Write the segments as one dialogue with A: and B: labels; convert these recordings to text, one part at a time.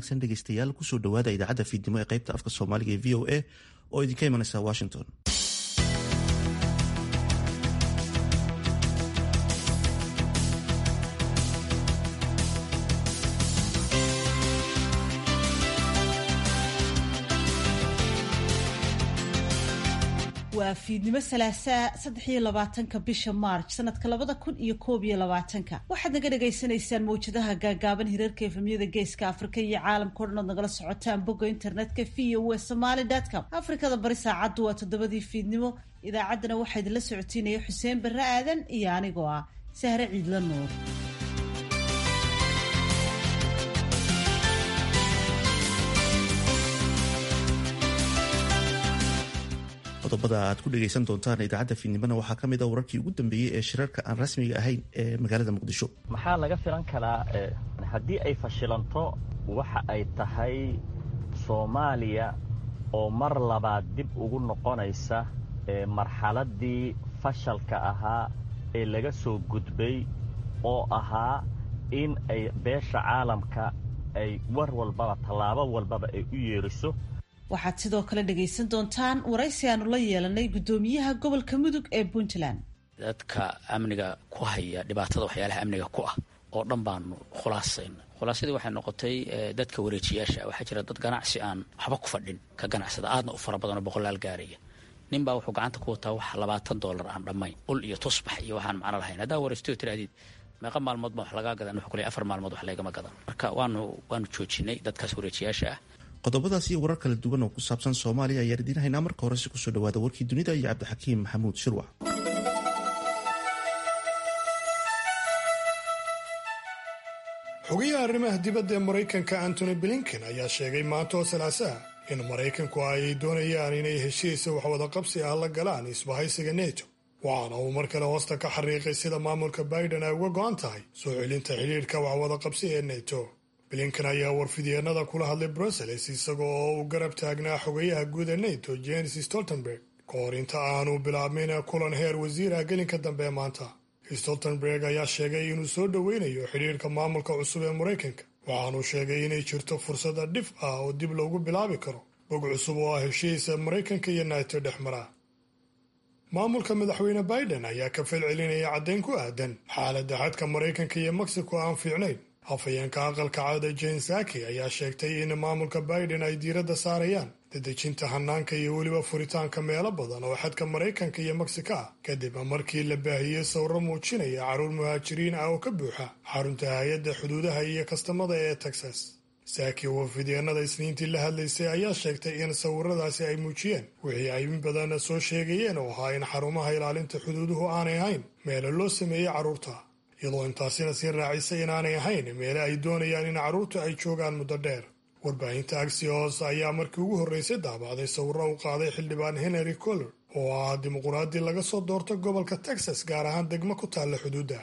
A: wanaagsan dhegeystayaal kusoo dhawaada idaacadda fiidnimo ee qaybta afka soomaaliga ee VOA oo idinka imanaysa Washington.
B: waa fiidnimo salaasaa 23 bisha March sanadka 2021 waxaad naga dhageysanaysaan mawjadaha gaagaaban hirarka efemyada geeska Afrika iyo caalamka oo dhan nagala socotaan bogga internetka voasomali.com. Afrikada bari saacadu waa 7 fiidnimo. Idaacaddana waxaa idinla socotiinaya Xuseen Barre Aadan iyo anigoo ah Sahre Ciidla Nuur.
A: qodobada aad ku dhageysan doontaan idaacadda fiidnimona waxaa ka mid ah wararkii ugu dambeeyey ee shirarka aan rasmiga ahayn ee magaalada Muqdisho.
C: maxaa laga filan karaa haddii ay fashilanto waxa ay tahay Soomaaliya oo mar labaad dib ugu noqonaysa marxaladii fashalka ahaa ee laga soo gudbay oo ahaa in ay beesha caalamka ay war walbaba tallaabo walbaba ay u yeeriso.
B: waxaad sidoo kale dhageysan doontaan waraysi aanu la yeelanay gudoomiyaha gobolka Mudug ee Puntland.
D: dadka amniga ku haya dhibaatada waxyaalaha amniga ku ah oo dhan baanu khulaasadii waxay noqotay dadka wareejiyaasha waxa jira dad ganacsi aan waxba ku fadhin ka ganacsada aadna u fara badan oo boqolaal gaaraya. nin baa wuxuu gacanta ku wataa wax $20 aan dhammayn ul iyo tusbax iyo waxaan macno lahayn. hadaa waraysto tiraadid meeqa maalmood ma wax laga gadan wuxuu kale 4 maalmood wax laga ma gadan. marka waanu joojinay dadkaas wareejiyaasha ah.
A: qodobadaas iyo warar kala duwan oo ku saabsan Soomaaliya ayaa idinahaynaa. marka hore si ku soo dhawaada warkii dunida iyo Cabdixakiim Maxamuud Shirwax.
E: xogayaha arrimaha dibadda ee Maraykanka Antony Blinken ayaa sheegay maanta oo Salaasaa in Maraykanku ay doonayaan inay heshiis wax wada qabsi ah la galaan isbahaysiga NATO. waxaana uu mar kale hoosta ka xariiqay sida maamulka Biden ay uga go'an tahay soo celinta xiriirka wax wada qabsi ee NATO. Blinken ayaa warfidyeenada kula hadlay Brussels isagoo uu garab taagnaa xogayaha guud ee NATO Jens Stoltenberg ka hor inta aanu bilaabmin kulan heer wasiiraha gelinka dambe maanta. Stoltenberg ayaa sheegay inuu soo dhoweynayo xiriirka maamulka cusub ee Maraykanka waxaanuu sheegay inay jirto fursada dhif ah oo dib loogu bilaabi karo bog cusub oo ah heshiisa Maraykanka iyo NATO dhexmara. maamulka madaxweyne Biden ayaa ka falcelinaya caddayn ku aadan xaaladda xadka Maraykanka iyo Mexico aan fiicnayn. afhayeenka aqalka cad Jen Psaki ayaa sheegtay in maamulka Biden ay diiradda saarayaan dadejinta hanaanka iyo weliba furitaanka meelo badan oo xadka Maraykanka iyo Mexico ah kadib markii la baahiyey sawirro muujinaya carruur muhaajiriin ah oo ka buuxa xarunta hay'adda xuduudaha iyo kastamada ee Texas. Psaki oo fidyeenada Isniintii la hadlaysay ayaa sheegtay in sawirradaasi ay muujiyeen wixii ay in badan soo sheegayeen oo ahaa in xarumaha ilaalinta xuduuduhu aanay ahayn meelo loo sameeyey carruurta, iyadoo intaasina sii raacisay inaanay ahayn meele ay doonayaan in carruurtu ay joogaan muddo dheer. warbaahinta Axios ayaa markii ugu horreysay daabacday sawirro u qaaday xildhibaan Henry Cuellar oo ah dimuqraadi laga soo doorto gobolka Texas gaar ahaan degmo ku taalla xuduudda.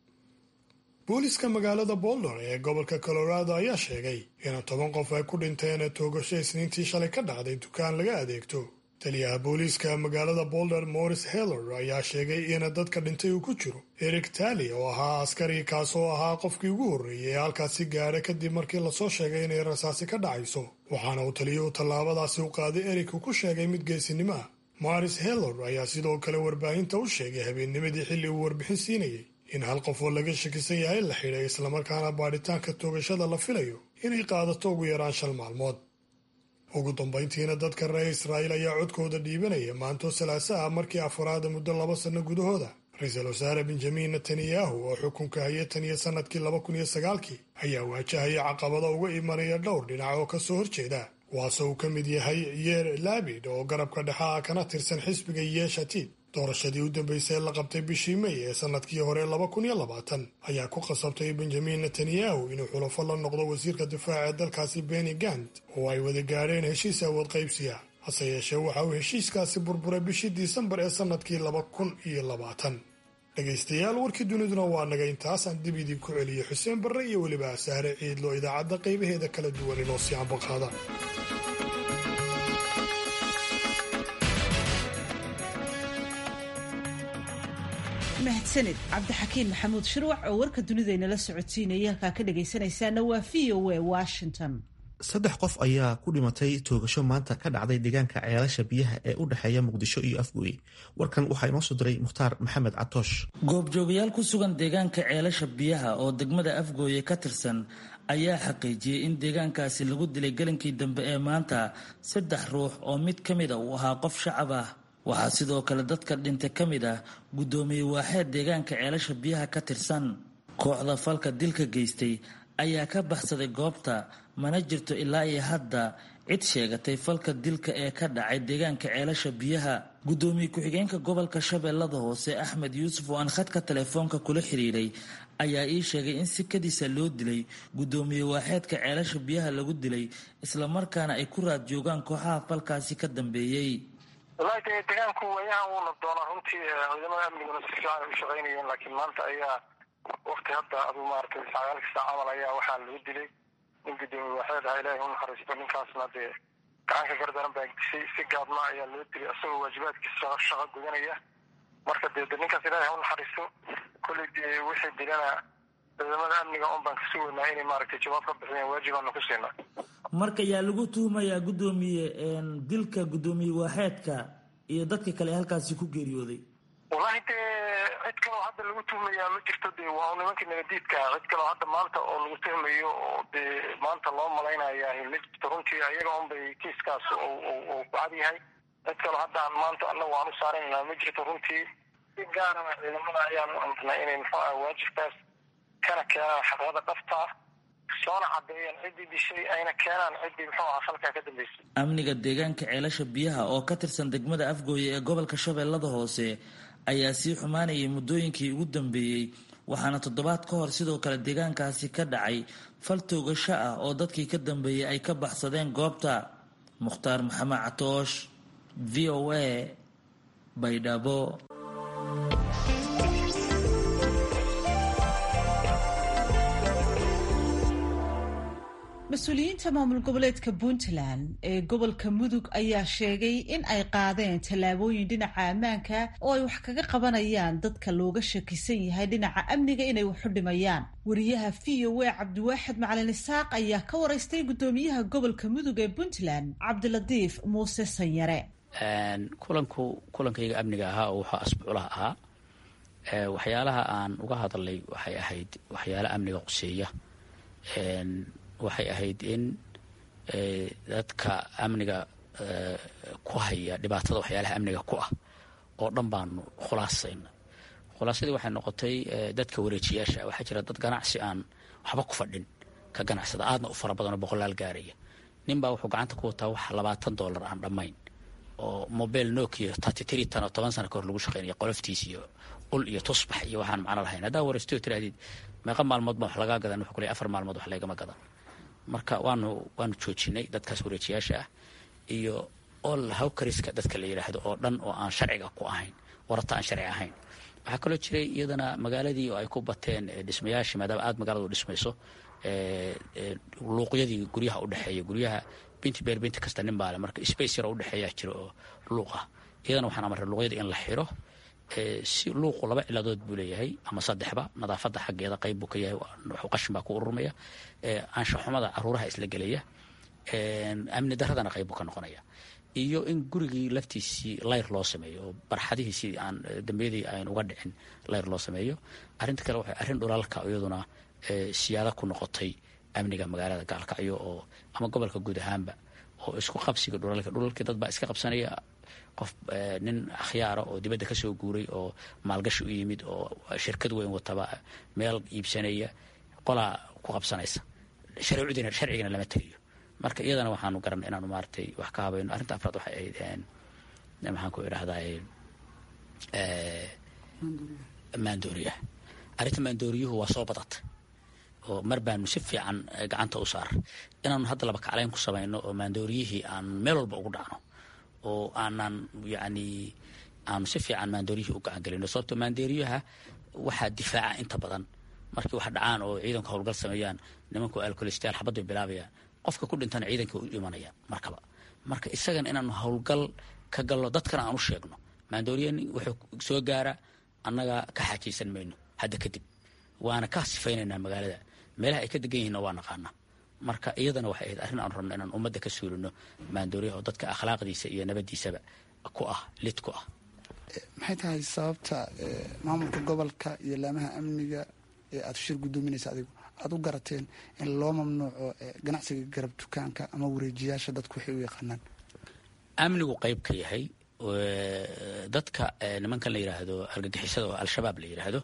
E: booliska magaalada Boulder ee gobolka Colorado ayaa sheegay in 10 qof ay ku dhinteen toogasho Isniintii shalay ka dhacday dukaan laga adeegto. taliyaha booliska magaalada Boulder Morris Heller ayaa sheegay in dadka dhintay uu ku jiro Eric Talley oo ahaa askari kaas oo ahaa qofkii ugu horreeyay ee halkaasi gaadhay kadib markii lasoo sheegay inay rasaasi ka dhacayso. waxaana uu taliyuhu tallaabadaasi u qaaday Eric ku sheegay mid geesinimo ah. Morris Heller ayaa sidoo kale warbaahinta u sheegay habeennimadii xilli uu warbixin siinayay in hal qof oo laga shakisan yahay la xidhay islamarkaana baadhitaanka toogashada la filayo inay qaadato ugu yaraan 5 maalmood. ugu dambayntiina dadka reer Israa'iil ayaa codkooda dhiibanaya maanta Salaasaa markii afraad muddo 2 sano gudahooda. Ra'iisul Wasaare Benjamin Netanyahu oo xukunka hayay tan iyo sanadkii 2009 ayaa waajahaya caqabado uga imanaya dhowr dhinac oo ka soo horjeeda. waasoo uu ka mid yahay Yair Lapid oo garabka dhexe kana tirsan xisbiga Yesh Atid. doorashadii u dambeysay la qabtay bishii May ee sanadkii hore 2020 ayaa ku qasabtay Benjamin Netanyahu inuu xulafo la noqdo wasiirka difaaca dalkaasi Benny Gantz oo ay wada gaareen heshiis awood qaybsiga. hase yeeshee waxa uu heshiiskaasi burburay bishii Disembar ee sanadkii 2020. dhegaystayaal warkii duniduna waa naga intaasaan dib idinku celiyey Xuseen Barre iyo weliba Sahre Ciidlo idaacadda qaybaheeda kala duwan inoo sii ambaqaada.
B: mahadsanid Cabdixakiim Maxamuud Shirwax oo warka dunida inala socodsiinaya halka ka dhageysanaysaana waa VOA Washington.
A: saddex qof ayaa ku dhimatay toogasho maanta ka dhacday deegaanka ceelasha biyaha ee u dhexeeya muqdisho iyo afgooye. warkan waxaa inoo soo diray mukhtaar maxamed catoosh.
F: goobjoogayaal ku sugan deegaanka ceelasha biyaha oo degmada afgooye ka tirsan ayaa xaqiijiyey in deegaankaasi lagu dilay gelinkii dambe ee maanta 3 ruux oo mid ka mid a uu ahaa qof shacab ah. waxaa sidoo kale dadka dhintay ka mid ah guddoomiye waaxeed deegaanka ceelasha biyaha ka tirsan. kooxda falka dilka geystay ayaa ka baxsaday goobta, mana jirto ilaa iyo hadda cid sheegatay falka dilka ee ka dhacay deegaanka ceelasha biyaha. guddoomiye ku-xigeenka gobolka shabeellada hoose Axmed Yuusuf oo aan khadka telefoonka kula xiriiray ayaa ii sheegay in sikadiisa loo dilay guddoomiye waaxeedka ceelasha biyaha lagu dilay islamarkaana ay ku raad joogaan kooxaha falkaasi ka dambeeyey.
G: wallaahi deegaanku wayahan wuuna doonaa runtii ciidamada amniguna si fiican ay u shaqaynayeen, laakiin maanta ayaa waqti hadda aduu maaragtay sagaalkii saac camal ayaa waxaa lagu dilay nin guddoomiye waaxeed ah. ilaahay u naxariisto. ninkaasna dee gacanka gardaran baa si gaadma ayaa loo dilay isagoo waajibaadkiisa shaqo gudanaya. marka dee ninkaas ilaahay u naxariisto. kolley dee wixii dilana ciidamada amniga un baan ka sugaynaa inay maaragtay jawaab ka bixiyaan, waajibaana ku siinaa.
F: marka yaa lagu tuhumayaa guddoomiye dilka guddoomiye waaxeedka iyo dadka kale halkaasi ku geeriyooday?
G: wallaahi dee cid kaloo hadda lagu tuhmayaa ma jirto. dee waa nimankii nabadiidka cid kaloo hadda maanta oo lagu tuhmayo oo dee maanta loo malaynayaa ma jirto runtii. ayaga unbay kiiskaas uu ku cad yahay. cid kaloo hadda aan maanta annagu aan u saaraynaa ma jirto runtii. si gaarana ciidamada ayaan u amrnay inay muxuu ah waajibkaas kana keenaan xaqyada dhabta ah, soona cadeeyaan ciddii dishay ayna keenaan ciddii muxuu ah falkaa ka dambeysay.
F: amniga deegaanka ceelasha biyaha oo ka tirsan degmada afgooye ee gobolka shabeellada hoose ayaa sii xumaanayay muddooyinkii ugu dambeeyey, waxaana toddobaad ka hor sidoo kale deegaankaasi ka dhacay fal toogasho ah oo dadkii ka dambeeyey ay ka baxsadeen goobta. mukhtaar maxamed catoosh, v o a, baydhabo.
B: mas-uuliyiinta maamul goboleedka puntland ee gobolka mudug ayaa sheegay in ay qaadeen tallaabooyin dhinaca ammaanka oo ay wax kaga qabanayaan dadka looga shakisan yahay dhinaca amniga inay waxu dhimayaan. wariyaha v o a cabdiwaaxid macalin isaaq ayaa ka waraystay guddoomiyaha gobolka mudug ee puntland cabdilatiif muuse sanyare.
D: kulankayga amniga ahaa oo wuxuu asbuuclaha ahaa. waxyaalaha aan uga hadalnay waxay ahayd waxyaala amniga quseeya. waxay ahayd in dadka amniga ku haya dhibaatada waxyaalaha amniga ku ah oo dhan baanu khulaasayna. khulaasadii waxay noqotay dadka wareejiyaasha. waxaa jira dad ganacsi aan waxba ku fadhin ka ganacsada aadna u fara badanoo boqolaal gaaraya. ninbaa wuxuu gacanta ku wataa wax $20 aan dhammayn oo mobile Nokia 33 tan oo 10 sano ka hor lagu shaqeynaya qoloftiis iyo ul iyo tusbax iyo waxaan macno lahayn. haddaa wareysto tiraadid meeqa maalmood ma wax laga gadan wuxuu kulay 4 maalmood wax lagama gadan. marka waanu joojinay dadkaas wareejiyaasha ah iyo all hawkariska dadka la yiraahdo oo dhan oo aan sharciga ku ahayn, warata aan sharci ahayn. waxaa kaloo jiray iyadana magaaladii oo ay ku bateen dhismayaashii maadaama aad magaaladu dhismayso luuqyadii guryaha u dhexeeya guryaha binti kasta nin baale marka space yar u dhexeeya jiro oo luuq ah. iyadana waxaan amray luuqyada in la xiro si luuqu 2 ciladood buu leeyahay ama 3ba. nadaafada xaggeeda qayb buu ka yahay, wuxuu qashin baa ku ururmaya, anshaxumada caruuraha isla gelaya, amni daradana qayb buu ka noqonaya, iyo in gurigii laftiisii layr loo sameeyo oo barxadihiisii aan dambiyadii aan uga dhicin layr loo sameeyo. arrinta kale waxay arrin dhulalka iyaduna siyaada ku noqotay amniga magaalada gaalkacyo oo ama gobolka guud ahaanba oo isku qabsiga dhulalkii dad baa iska qabsanaya. qof nin akhyaara oo dibadda ka soo guuray oo maalgashi u yimid oo shirkad weyn wataba meel iibsanaya qolaa ku qabsanaysa. sharcigana lama taliyo. marka iyadana waxaanu garanay inaanu maartay wax ka habayno. arrinta afraad waxay ahayd maxaan ku idhahdaa maandooriyaha. arrinta maandooriyuhu waa soo badatay oo mar baanu si fiican gacanta u saar inaanu hadda laba kaclayn ku samayno oo maandooriyihii aan meel walba ugu dhacno oo aanan aanu si fiican maandooriyihii u gacan gelino. sababto maandooriyaha waxaa difaaca inta badan markii wax dhacaan oo ciidanku howlgal sameeyaan nimanku alcoholistayaal xabad bay bilaabayaan, qofka ku dhintana ciidanka u imanaya markaba. marka isagana inaanu howlgal ka galno dadkana aan u sheegno maandooriyani wuxuu soo gaara annaga ka xaajaysan mayno hadda kadib, waana ka sifaynaynaa magaalada. meelaha ay ka degan yihiinna waa naqaanaa marka iyadana waxay ahayd arrin aan rabno inaan ummadda ka suulino maandooriyaha oo dadka akhlaaqdiisa iyo nabadiisaba ku ah lid ku ah.
H: maxay tahay sababta maamulka gobolka iyo laamaha amniga ee aad shir gudoominaysa adigu aad u garateen in loo mamnuuco ganacsiga garab dukaanka ama wareejiyaasha dadku waxay u yaqaanaan?
D: amnigu qayb ka yahay dadka nimankan la yidhaahdo argagixisada oo al-shabaab la yidhaahdo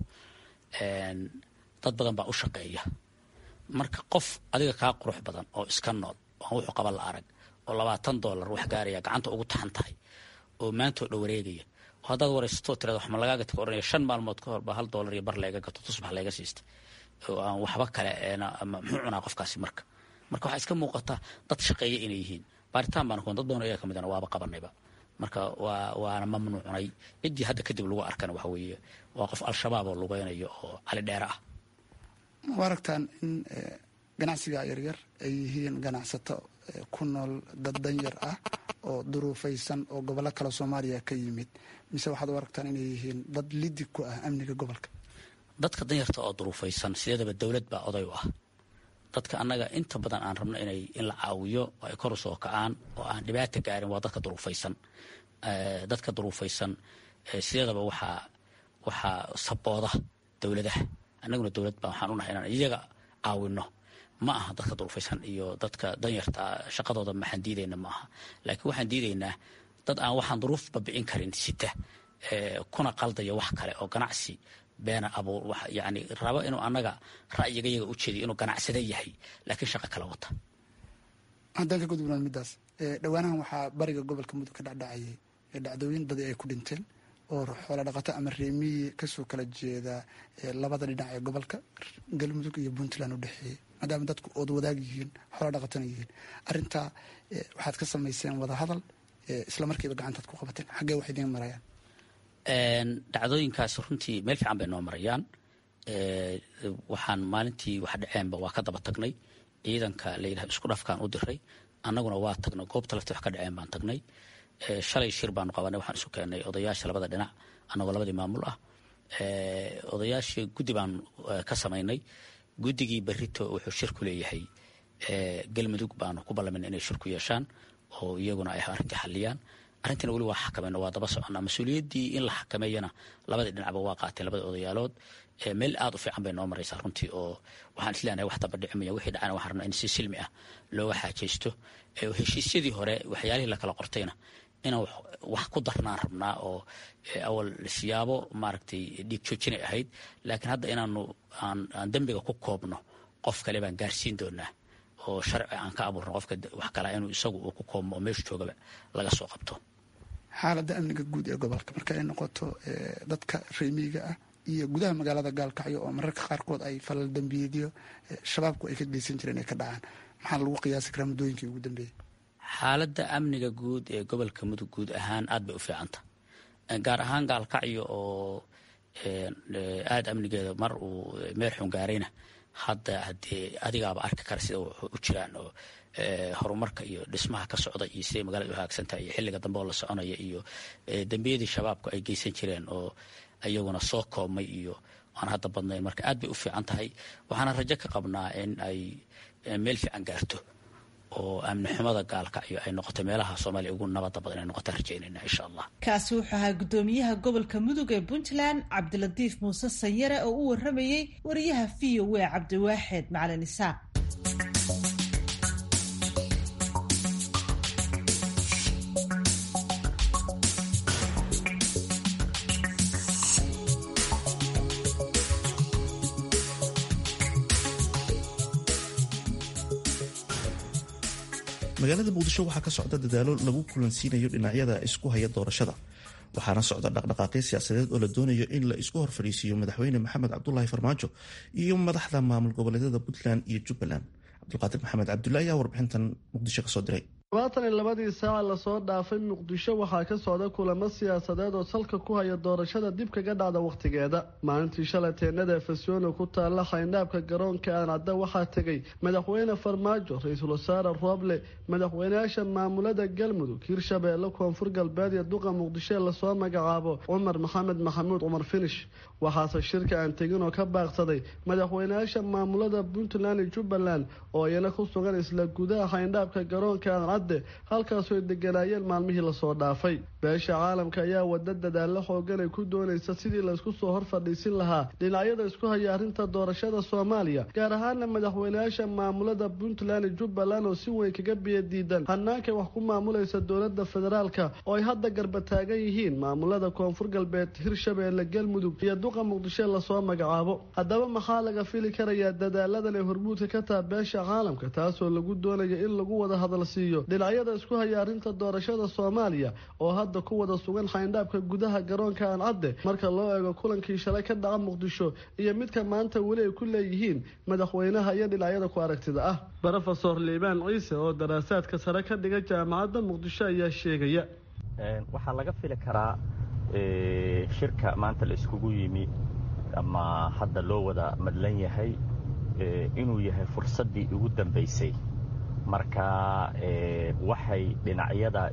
D: dad badan baa u shaqeeya. marka qof adiga kaa qurux badan oo iska nool oo wuxuu qaba la arag oo $20 wax gaaraya gacanta ugu taxan tahay oo maantoo dhow wareegaya oo haddaad waraysato tirada wax ma lagaa gata ka oranaya 5 maalmood ka hor baa $1 iyo bar laga gato tusbax laga siistay oo aan waxba kale muxuu cunaa qofkaasi. marka waxaa iska muuqata dad shaqeeya inay yihiin. baaritaan baan dad badan ayaa ka midana waaba qabanayba. marka waana mamnuucnay. ciddii hadda kadib lagu arkana waxa weeye waa qof al-shabaab oo lugeynayo oo cali dheere ah.
H: ma aragtaan in ganacsiga yaryar ay yihiin ganacsato ku nool dad danyar ah oo duruufaysan oo gobollo kale Soomaaliya ka yimid, mise waxaad u aragtaan inay yihiin dad lidi ku ah amniga gobolka?
D: dadka danyarta oo duruufaysan sideedaba dowlad baa oday u ah. dadka annaga inta badan aan rabno in la caawiyo oo ay kor u soo kacaan oo aan dhibaato gaarin waa dadka duruufaysan. dadka duruufaysan sideedaba waxaa sabooda dowladaha. annaguna dowlad baa waxaan u nahay inaan iyaga caawino. ma aha dadka duruufaysan iyo dadka danyarta shaqadooda maxaan diidayna ma aha. laakiin waxaan diidaynaa dad aan waxaan duruuf babi'in karin sita kuna qaldaya wax kale oo ganacsi beena abuur yani rabo inuu annaga ra'yigayaga u jeediyo inuu ganacsada yahay laakiin shaqo kala wata.
H: haddaan ka gudubnaan middaas dhowaanahan waxaa bariga gobolka mudug ka dhacdhacayay dhacdooyin badi ay ku dhinteen oo xoola dhaqato ama reemiyi kasoo kala jeeda labada dhinac ee gobolka galmudug iyo puntland u dhexeeyey, maadaama dadku ood wadaag yihiin xoola dhaqatana yihiin. arrintaa waxaad ka samayseen wadahadal isla markiiba gacantaad ku qabateen, xaggee wax idiin marayaan?
D: dhacdooyinkaas runtii meel fiican bay noo marayaan. waxaan maalintii wax dhaceenba waa ka daba tagnay. ciidanka la yidhahdo isku dhafkaan u diray. annaguna waa tagnay goobta laftii wax ka dhaceen baan tagnay. shalay shir baanu qabanay. waxaan isu keennay odayaasha labada dhinac annagoo labadii maamul ah. odayaashii guddi baan ka samaynay. guddigii berrito wuxuu shir ku leeyahay galmudug baanu ku ballamin inay shir ku yeeshaan oo iyaguna ay arrintii xalliyaan. arrintiina weli waa xakamayno, waa daba soconnaa. mas-uuliyaddii in la xakameeyana labadii dhinacba waa qaateen labada odayaalood. meel aad u fiican bay noo maraysaa runtii oo waxaan isleenahay wax daba dhicimaya wixii dhacana waxaan rabnaa in si silmi ah looga xaajaysto. heshiisyadii hore waxyaalihii la kala qortayna inaan wax ku darnaan rabnaa oo awal siyaabo maaragtay dhiig joojinay ahayd, laakiin hadda inaanu aan dembiga ku koobno qof kale baan gaarsiin doonaa oo sharci aan ka abuurno qofka wax kale inuu isagu uu ku koobmo oo meeshu joogaba laga soo qabto.
H: xaaladda amniga guud ee gobolka marka ay noqoto dadka reemiyiga ah iyo gudaha magaalada gaalkacyo oo mararka qaarkood ay falal dambiyeedyo shabaabku ay ka geysan jireen ay ka dhacaan, maxaa lagu qiyaasi karaa muddooyinkii ugu dambeeyey?
D: xaaladda amniga guud ee gobolka mudug guud ahaan aad bay u fiicanta. gaar ahaan gaalkacyo oo aad amnigeeda mar uu meel xun gaarayna hadda haddee adigaaba arki kara sida u jiraan oo horumarka iyo dhismaha ka socda iyo siday magaalada u hagaagsantahay iyo xilliga dambe oo la soconaya iyo dembiyadii shabaabku ay geysan jireen oo iyaguna soo koobmay iyo aan hadda badnayn. marka aad bay u fiican tahay. waxaana rajo ka qabnaa in ay meel fiican gaarto oo amni xumada gaalkacyo ay noqoto meelaha Soomaaliya ugu nabadda badan ay noqoto rajaynayna insha Allah.
B: kaasi wuxuu ahaa gudoomiyaha gobolka mudug ee Puntland Cabdilatiif Muuse Sanyare oo u waramayay wariyaha VOA Cabdiwaaxid Macalin Isaaq.
A: magaalada muqdisho waxaa ka socda dadaalo lagu kulansiinayo dhinacyada isku haya doorashada, waxaana socda dhaqdhaqaaqyo siyaasadeed oo la doonayo in la isku horfadhiisiiyo madaxweyne maxamed cabdulaahi farmaajo iyo madaxda maamul goboleedyada puntland iyo jubbaland. cabdulqaadir maxamed cabdulle ayaa warbixintan muqdisho kasoo diray.
I: labadii saaca lasoo dhaafay muqdisho waxaa ka socda kulamo siyaasadeed oo salka ku haya doorashada dib kaga dhacda wakhtigeeda. maalintii shalay teenada efesyono ku taalla xayndaabka garoonka aancadda waxaa tegay madaxweyne farmaajo, ra-iisul wasaare rooble, madaxweynayaasha maamulada galmudug, hirshabeelle, koonfur galbeed iyo duqa muqdisho ee lasoo magacaabo cumar maxamed maxamuud cumar finish. waxaase shirka aan tegin oo ka baaqsaday madaxweynayaasha maamulada puntland iyo jubbaland oo iyana ku sugan isla gudaha xayndaabka garoonka aancadde halkaasoo ay deganaayeen maalmihii lasoo dhaafay. beesha caalamka ayaa wada dadaalo xoogan ay ku doonaysa sidii laysku soo hor fadhiisin lahaa dhinacyada isku haya arrinta doorashada Soomaaliya, gaar ahaana madaxweynayaasha maamulada puntland iyo jubbaland oo si weyn kaga biyadiidan hanaanka wax ku maamulaysa dowladda federaalka oo ay hadda garba taagan yihiin maamulada koonfur galbeed, hirshabeelle, galmudug iyo duqa muqdisho lasoo magacaabo. haddaba maxaa laga fili karayaa dadaaladan ee hormuudka ka taha beesha caalamka, taasoo lagu doonayo in lagu wada hadal siiyo dhinacyada isku haya arrinta doorashada Soomaaliya oo hadda ku wada sugan xayndaabka gudaha garoonka aancadde marka loo eego kulankii shalay ka dhaca muqdisho iyo midka maanta weli ay ku leeyihiin madaxweynaha iyo dhinacyada ku aragtida ah. Professor Liibaan Ciise oo daraasaadka sare ka dhiga jaamacadda muqdisho ayaa sheegaya
C: waxaa laga fili karaa shirka maanta la iskugu yimi ama hadda loo wada madlan yahay inuu yahay fursaddii ugu dambaysay. marka waxay dhinacyada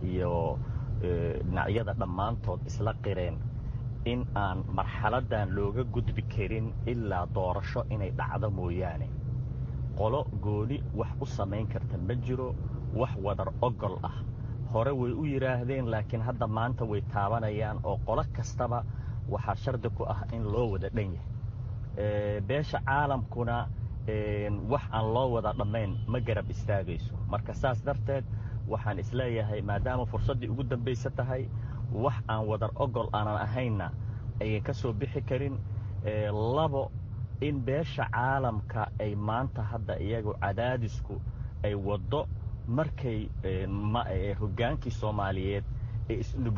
C: dhammaantood isla qireen in aan marxaladan looga gudbi karin ilaa doorasho inay dhacdo mooyaane. qolo gooni wax u samayn karta ma jiro, wax wadar ogol ah hore way u yiraahdeen, laakiin hadda maanta way taabanayaan oo qolo kastaba waxaa shardi ku ah in loo wada dhan yahay. beesha caalamkuna wax aan loo wada dhammayn ma garab istaagayso. marka saas darteed waxaan isleeyahay maadaama fursaddii ugu dambaysa tahay, wax aan wadar ogol aanan ahaynna ayay ka soo bixi karin. labo, in beesha caalamka ay maanta hadda iyagu cadaadisku ay waddo markay hoggaankii Soomaaliyeed ay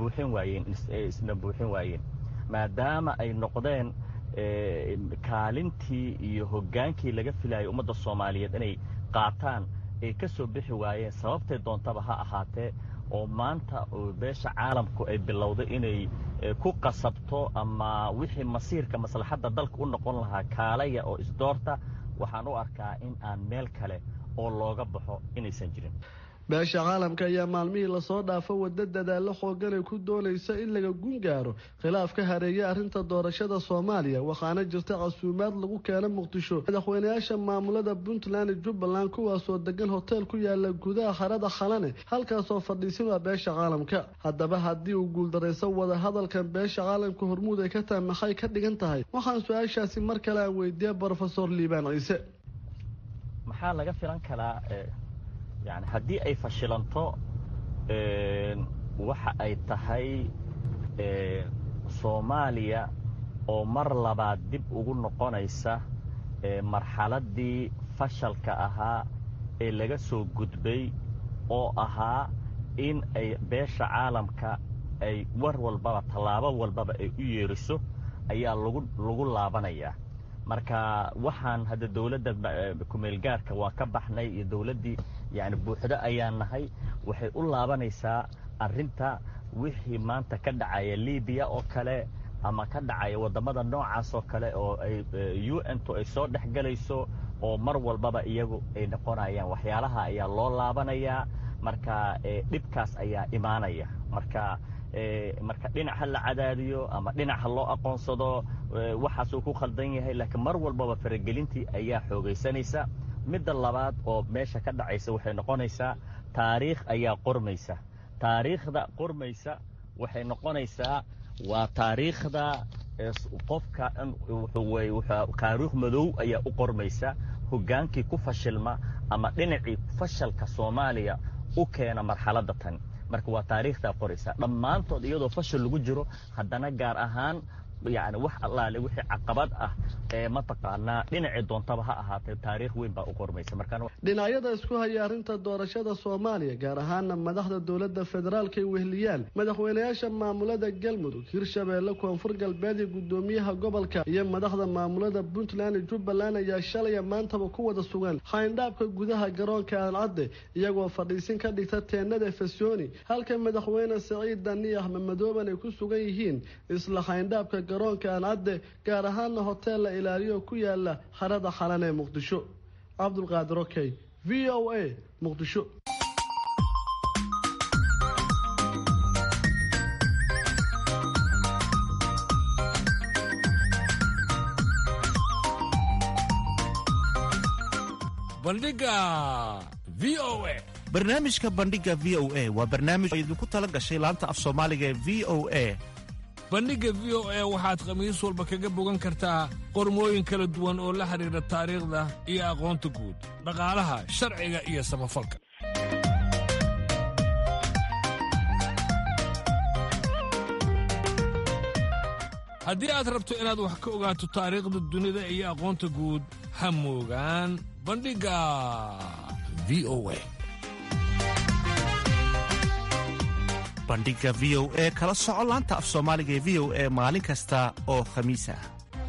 C: isna buuxin waayeen maadaama ay noqdeen kaalintii iyo hoggaankii laga filayay ummadda Soomaaliyeed inay qaataan ay ka soo bixi waayeen sababtay doontaba ha ahaatee. oo maanta beesha caalamku ay bilowday inay ku qasabto ama wixii masiirka maslaxadda dalka u noqon lahaa kaalaya oo isdoorta, waxaan u arkaa in aan meel kale oo looga baxo inaysan jirin.
I: beesha caalamka ayaa maalmihii lasoo dhaafo wada dadaalo xoogan ay ku doonaysa in laga gungaaro khilaaf ka hareeya arrinta doorashada Soomaaliya. waxaana jirta casuumaad lagu keeno muqdisho madaxweynayaasha maamulada puntland iyo jubbaland kuwaasoo degan hotel ku yaala gudaha xarada Xalane halkaasoo fadhiisin waa beesha caalamka. haddaba haddii uu guuldareyso wada hadalkan beesha caalamka hormuud ay ka tahay maxay ka dhigan tahay? waxaan su-aashaasi mar kale aan weydiiyay Professor Liibaan Ciise.
C: maxaa laga filan karaa يعني haddii ay fashilanto waxa ay tahay Soomaaliya oo mar labaad dib ugu noqonaysa marxaladii fashalka ahaa ee laga soo gudbay oo ahaa in ay beesha caalamka ay war walbaba tallaabo walbaba ay u yeeriso ayaa lagu laabanayaa. marka waxaan hadda dawladda kumeelgaarka waa ka baxnay iyo dawladdii yani buuxda ayaan nahay. waxay u laabanaysaa arrinta wixii maanta ka dhacaya Liibiya oo kale ama ka dhacaya wadamada noocaas oo kale oo ay UN-tu ay soo dhexgalayso oo mar walbaba iyagu ay noqonayaan waxyaalaha ayaa loo laabanayaa. marka dhibkaas ayaa imaanaya. marka dhinaca la cadaadiyo ama dhinaca loo aqoonsado waxaas uu ku khaldan yahay, laakiin mar walbaba faragelintii ayaa xoogaysanaysa. midda labaad oo meesha ka dhacaysa waxay noqonaysaa taariikh ayaa qormaysa. taariikhda qormaysa waxay noqonaysaa waa taariikhda qofka taariikh madow ayaa u qormaysa hoggaankii ku fashilma ama dhinacii fashalka Soomaaliya u keena marxaladda tan. marka waa taariikhda qoraysa dhammaantood iyadoo fashil lagu jiro, haddana gaar ahaan يعني wax allaale wixii caqabad ah ee ma taqaanaa dhinacii doontaba ha ahaatee taariikh weyn baa u qormaysa. markaan
I: dhinacyada isku haya arrinta doorashada soomaaliya gaar ahaana madaxda dowladda federaalka ay wehliyaan madaxweynayaasha maamulada galmudug hirshabeelle koonfur galbeed iyo gudoomiyaha gobolka iyo madaxda maamulada puntland iyo jubbaland ayaa shalaya maantaba ku wada sugan xayndhaabka gudaha garoonka aancadde iyagoo fadhiisin ka dhigta teenada efesoni halka madaxweyne saciid dani axmed madooben ay ku sugan yihiin isla xayndhaabka garoonka aancadde gaar ahaana hotel la ilaaliyo ku yaala harada xalan ee muqdisho. cabdulqaadir okey v o a muqdisho.
J: bandhiga v o a
A: barnaamijka bandhiga v o a waa barnaamij idinku tala gashay laanta af soomaaliga ee v o a.
J: bandhigga v o a waxaad khamiis walba kaga bogan kartaa qormooyin kala duwan oo la xidhiidha taariikhda iyo aqoonta guud dhaqaalaha sharciga iyo samafalka. haddii aad rabto inaad wax ka ogaato taariikhda dunida iyo aqoonta guud ha moogaan bandhigga v o a.
A: bandhiga v o a kala soco laanta af soomaaliga ee v o a maalin kasta oo khamiis ah.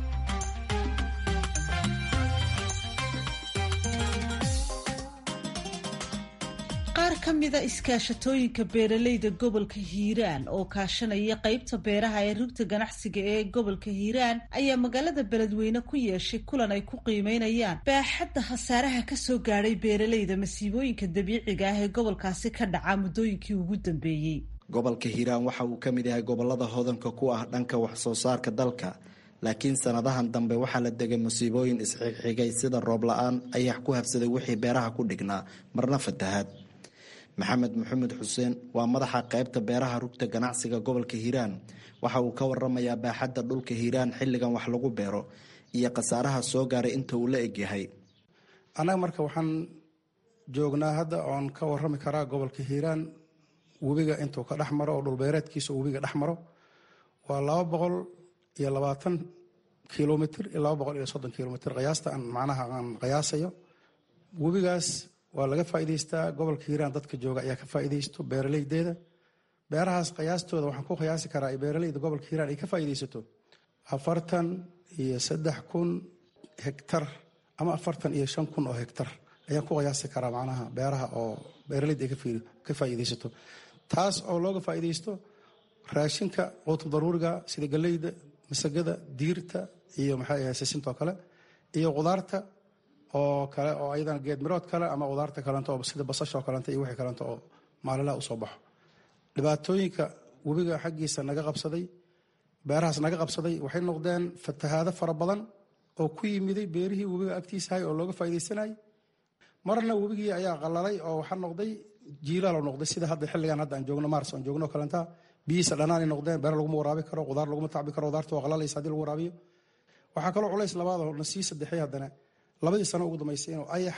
B: qaar ka mida iskaashatooyinka beeralayda gobolka hiiraan oo kaashanaya qaybta beeraha ee rugta ganacsiga ee gobolka hiiraan ayaa magaalada beledweyne ku yeeshay kulan ay ku qiimeynayaan baaxadda khasaaraha kasoo gaadhay beeralayda masiibooyinka dabiiciga ah ee gobolkaasi ka dhaca muddooyinkii ugu dambeeyey.
K: gobolka hiiraan waxa uu ka mid yahay gobolada hodanka ku ah dhanka wax soo saarka dalka, laakiin sanadahan dambe waxaa la degay musiibooyin isxigxigay sida roob la-aan ayax ku habsaday wixii beeraha ku dhignaa marna fatahaad. maxamed maxamed xuseen waa madaxa qaybta beeraha rugta ganacsiga gobolka hiiraan. waxa uu ka waramayaa baaxadda dhulka hiiraan xilligan wax lagu beero iyo khasaaraha soo gaaray inta uu la egyahay.
L: annaga marka waxaan joognaa hadda oon ka warami karaa gobolka hiiraan webiga intuu ka dhex maro oo dhulbeereedkiisa webiga dhex maro waa 220 kilomitr iyo 230 kilomitr qiyaasta aan qiyaasayo. webigaas waa laga faa'iidaystaa gobolka hiiraan dadka jooga ayaa ka faa'iidaysto beeralaydeeda. beerahaas qiyaastooda waxaan ku qiyaasi karaa beeralayda gobolka hiiraan ay ka faa'iidaysato 43,000 hektar ama 45,000 oo hektar ayaan ku qiyaasi karaa macnaha beeraha oo beeralayda ay ka faa'iidaysato, taas oo looga faa'iidaysto raashinka quutul daruuriga sida galeyda, masagada, diirta iyo maxay ahayd sisintoo kale iyo qudaarta oo kale oo ayadana geed mirood kale ama qudaarta kalenta oo sida basasha oo kalenta iyo wixii kalenta oo maalinlaha usoo baxo. dhibaatooyinka webiga xaggiisa naga qabsaday, beerahaas naga qabsaday waxay noqdeen fatahaado fara badan oo ku yimiday beerihii webiga agtiisahay oo looga faa'iidaysanayay. marna webigii ayaa qalalay oo waxaa noqday jiilaal oo noqday sida hadda xilligan hadda aan joogno maars aan joogno kalenta biyihiisa dhanaan ay noqdeen, beer laguma waraabi karo, qudaar laguma tacbi karo, qudaarta waa qalalaysa haddii lagu waraabiyo. waxaa kaloo culays labaad oo na sii saddexay haddana 2 sano ugu dambaysay inuu ayax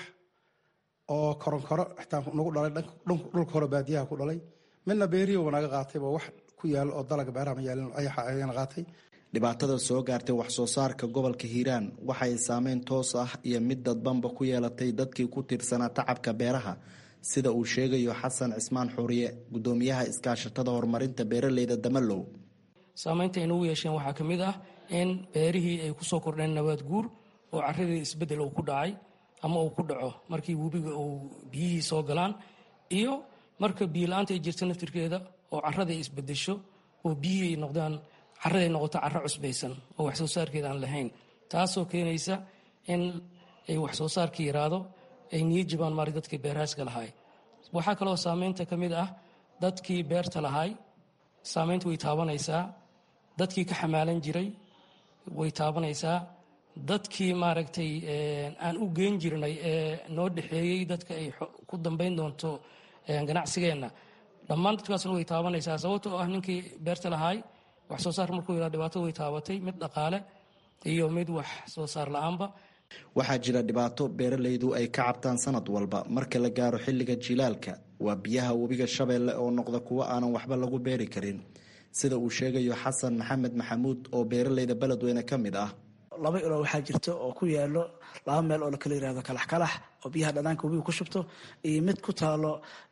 L: oo koronkoro xitaa nagu dhalay dhulka hore baadiyaha ku dhalay, midna beerihiiba naga qaatayba wax ku yaalo oo dalaga beeraha ma yaalin ayaxa ayana qaatay.
K: dhibaatada soo gaartay wax soo saarka gobolka hiiraan waxay saameyn toos ah iyo mid dadbanba ku yeelatay dadkii ku tiirsanaa tacabka beeraha, sida uu sheegayo xasan cismaan xuriye, gudoomiyaha iskaashatada horumarinta beeralayda Damalow.
M: saameynta ay nagu yeesheen waxaa ka mid ah in beerihii ay ku soo kordheen nabaad guur oo carradii isbeddel uu ku dhacay ama uu ku dhaco markii webiga uu biyihii soo galaan, iyo marka biyo-la-aanta ay jirta naftirkeeda oo carradii isbeddesho oo biyihii ay noqdaan carraday noqoto carro cusbaysan oo wax soo saarkeeda aan lahayn, taasoo keenaysa in ay wax soo saarkii yaraado, ay niyo jibaan maari dadkii beerahaaska lahaay. waxaa kaloo saameynta ka mid ah dadkii beerta lahaay, saameynta way taabanaysaa. dadkii ka xamaalan jiray way taabanaysaa. dadkii maaragtay aan u geen jirnay ee noo dhexeeyey dadka ay ku dambayn doonto ganacsigeenna, dhammaan dadkaasna way taabanaysaa, sababtoo ah ninkii beerta lahaay wax soo saar markuu yaraa dhibaato way taabatay, mid dhaqaale iyo mid wax soo saar la-aanba.
K: waxaa jira dhibaato beeralaydu ay ka cabtaan sanad walba marka la gaaro xilliga jilaalka, waa biyaha webiga shabeelle oo noqda kuwo aanan waxba lagu beeri karin, sida uu sheegayo xasan maxamed maxamuud oo beeralayda beledweyne ka mid ah.
N: 2 ilo waxaa jirta oo ku yaalo 2 meel oo la kala yirahdo kalax oo biyaha dhanaanka webiga ku shubto iyo mid ku taalo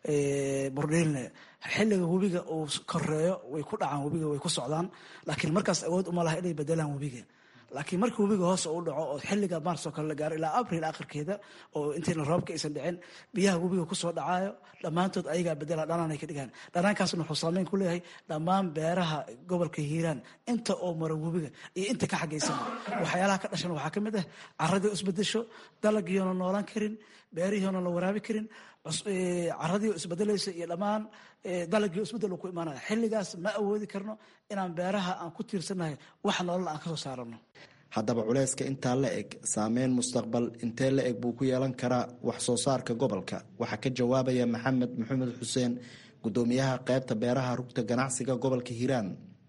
N: burdheelne xilliga webiga uu koreeyo way ku dhacaan webiga way ku socdaan laakiin markaas awood uma laha inay bedelaan webiga laakiin markii webiga hoos u dhaco oo xilliga maars oo kale la gaaro ilaa abriil aakhirkeeda oo intiina roobka aysan dhicin biyaha webiga ku soo dhacayo dhammaantood ayagaa bedela dhanaan ay ka dhigaan dhanaankaasna wuxuu saameyn ku leeyahay dhammaan beeraha gobolka hiiraan inta oo mara webiga iyo inta ka xagaysan waxyaalaha ka dhashan waxaa ka mid ah carradii isbedesho dalagiyoona noolaan karin beerihiona la waraabi karin carradii isbedelaysa iyo dhammaan dalagii isbedel ku imaanaya xilligaas ma awoodi karno inaan beeraha aan ku tiirsannahay wax nolol aan ka soo saarano
K: haddaba culayska intaa la eg saameyn mustaqbal intee la eg buu ku yeelan karaa wax soo saarka gobolka waxaa ka jawaabaya maxamed xuseen gudoomiyaha qaybta beeraha rugta ganacsiga gobolka hiiraan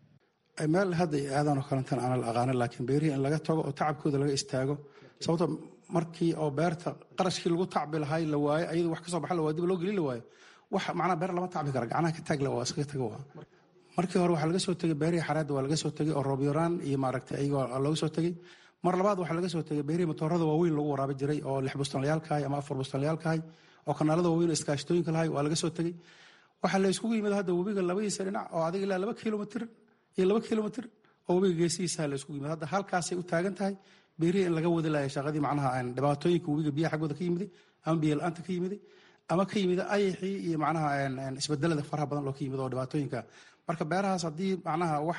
L: meel hadda aadan oo kalantan aan la aqaanin laakiin beerihii in laga tago oo tacabkooda laga istaago sababto markii oo beerta qarashkii lagu tacbi lahay la waayo ayadu wax kasoo baxa la waayo dib loo geli la waayo wax macnaha beer lama tacbi kara gacnaha ka taag la waa iskaga tago waa markii hore waxaa laga soo tegay beerihii xaraadda waa laga soo tegay oo roob yaraan iyo maaragtay ayagoo looga soo tegay mar labaad waxaa laga soo tegay beerihii matoorada waaweyn lagu waraabi jiray oo 6 bustanlayaalkahay ama 4 bustanlayaalkahay oo kanaalada waaweyn oo iskaashatooyinka lahay waa laga soo tegay waxaa la isugu yimid hadda webiga labadiisa dhinac oo adiga ilaa 2 kilomitir iyo 2 kilomitir oo webiga geesihiisa la isugu yimid hadda halkaasay u taagan tahay beerihii in laga wadi laaya shaqadii macnaha dhibaatooyinka webiga biyaha xaggooda ka yimiday ama biyo la-aanta ka yimiday ama ka yimida ayaxii iyo macnaha isbedelada faraha badan loo ka yimid oo dhibaatooyinka marka beerahaas haddii macnaha wax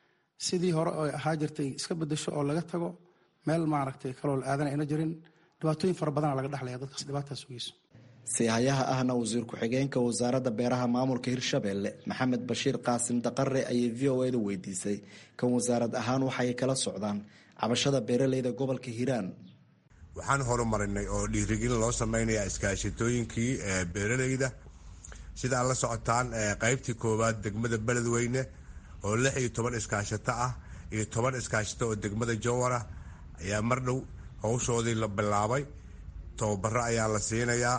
L: sidii hore oo ahaa jirtay iska bedesho oo laga tago meel maaragtay kaloo la aadan ayna jirin dhibaatooyin fara badana laga dhexlaya dadkaas dhibaataas sugeyso
K: sihayaha ahna wasiir ku-xigeenka wasaaradda beeraha maamulka hirshabelle maxamed bashiir qaasim daqare ayay v o a da weydiisay kan wasaarad ahaan waxay kala socdaan cabashada beeraleyda gobolka hiiraan
O: waxaan horumarinay oo dhiirigelin loo sameynaya iskaashatooyinkii beeraleyda sida aad la socotaan qaybtii koowaad degmada beledweyne oo 16 iskaashato ah iyo 10 iskaashato oo degmada jowara ayaa mar dhow howshoodii la bilaabay tababaro ayaa la siinayaa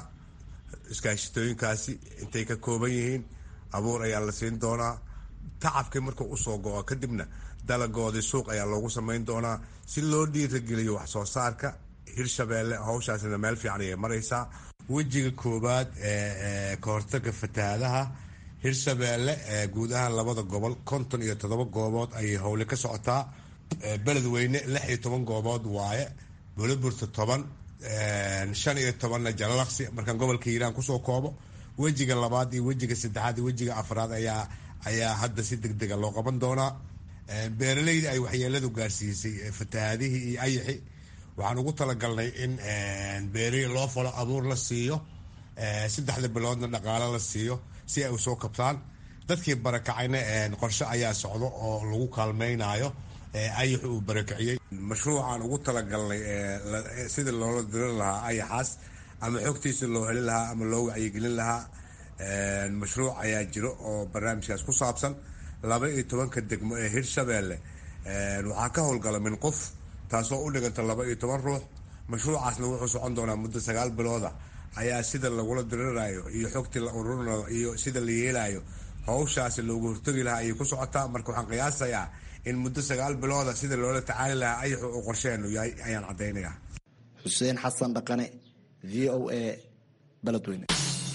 O: iskaashatooyinkaasi intay ka kooban yihiin abuur ayaa la siin doonaa tacabkii markuu usoo go-o kadibna dalagoodii suuq ayaa loogu samayn doonaa si loo dhiirageliyo wax soo saarka hirshabelle howshaasina meel fiican ayay maraysaa wejiga koowaad ee kahortaga fatahaadaha hirshabelle guud ahaan 2 gobol 57 goobood ayay howle ka socotaa beledweyne 16 goobood waaye buliburta 10 15 jalalaqsi markaan gobolka hiiraan kusoo koobo wejiga labaad iyo wejiga saddexaad iyo wejiga afraad ayaa hadda si degdega loo qaban doonaa beeraleyda ay waxyeeladu gaarsiisay fatahaadihii iyo ayaxi waxaan ugu talagalnay in beerihii loo falo abuur la siiyo 3 biloodna dhaqaalo la siiyo si ay usoo kabtaan dadkii barakacayna qorshe ayaa socdo oo lagu kaalmaynayo ayax uu barakiciyey mashruucaan ugu talagalnay sidii loola dirin lahaa ayaxaas ama xogtiisa loo heli lahaa ama loo wacyigelin lahaa mashruuc ayaa jiro oo barnaamijkaas ku saabsan 12 degmo ee hirshabelle waxaa ka howlgala min qof taasoo u dhiganta 12 ruux mashruucaasna wuxuu socon doonaa muddo 9 bilooda ayaa sida lagula dirirayo iyo xogtii la ururinayo iyo sida la yeelayo howshaasi loogu hortagi lahaa ayay ku socotaa marka waxaan qiyaasayaa in muddo 9 bilooda sida loola tacaali lahaa ayaxu uu qorsheenu yahay ayaan caddaynayaa
K: xuseen xasan dhaqane v o a beledweyne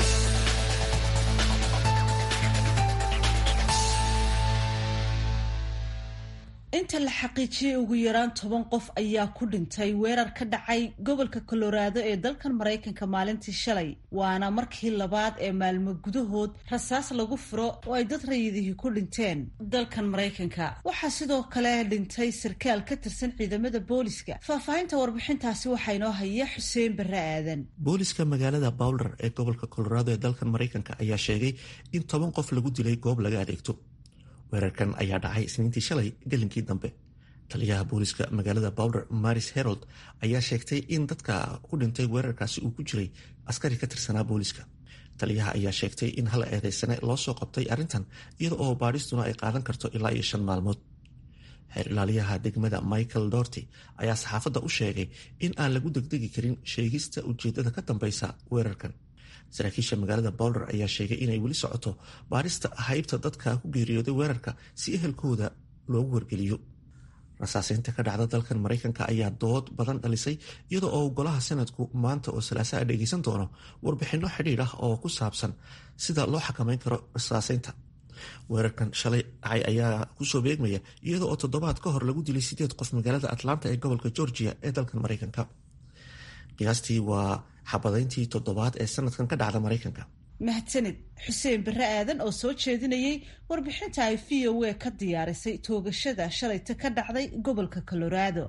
B: inta la xaqiijiyey ugu yaraan 10 qof ayaa ku dhintay weerar ka dhacay gobolka Colorado ee dalkan Mareykanka maalintii shalay waana markii labaad ee maalmo gudahood rasaas lagu furo oo ay dad rayidihii ku dhinteen dalkan Mareykanka waxaa sidoo kale dhintay sarkaal ka tirsan ciidamada booliska faahfaahinta warbixintaasi waxaa inoo haya Xuseen Barre Aadan
A: booliska magaalada Boulder ee gobolka Colorado ee dalkan Mareykanka ayaa sheegay in 10 qof lagu dilay goob laga adeegto weerarkan ayaa dhacay isniintii shalay gelinkii dambe taliyaha booliska magaalada Boulder Maris Herold ayaa sheegtay in dadka ku dhintay weerarkaasi uu ku jiray askari ka tirsanaa booliska taliyaha ayaa sheegtay in hal eedeysane loo soo qabtay arrintan iyada oo baadhistuna ay qaadan karto ilaa 5 maalmood xeer ilaaliyaha degmada Michael Doherty ayaa saxaafadda u sheegay in aan lagu degdegi karin sheegista ujeedada ka dambeysa weerarkan saraakiisha magaalada Boulder ayaa sheegay inay weli socoto baarista haybta dadka ku geeriyooday weerarka si ehelkooda loogu wargeliyo rasaaseynta ka dhacda dalkan maraykanka ayaa dood badan dhalisay iyada oo golaha sanadku maanta oo salaasaa dhegeysan doono warbixinno xidhiidh ah oo ku saabsan sida loo xakameyn karo rasaaseynta. weerarkan shalay dhacay ayaa kusoo beegmaya iyada oo toddobaad ka hor lagu dilay 8 qof magaalada Atlanta ee gobolka Georgia ee dalkan maraykanka. qiyaastii waa xabadayntii toddobaad ee sanadkan ka dhacda maraykanka.
B: mahadsanid xuseen bare aadan oo soo jeedinayay warbixinta ay VOA ka diyaarisay toogashada shalayta ka dhacday gobolka Colorado.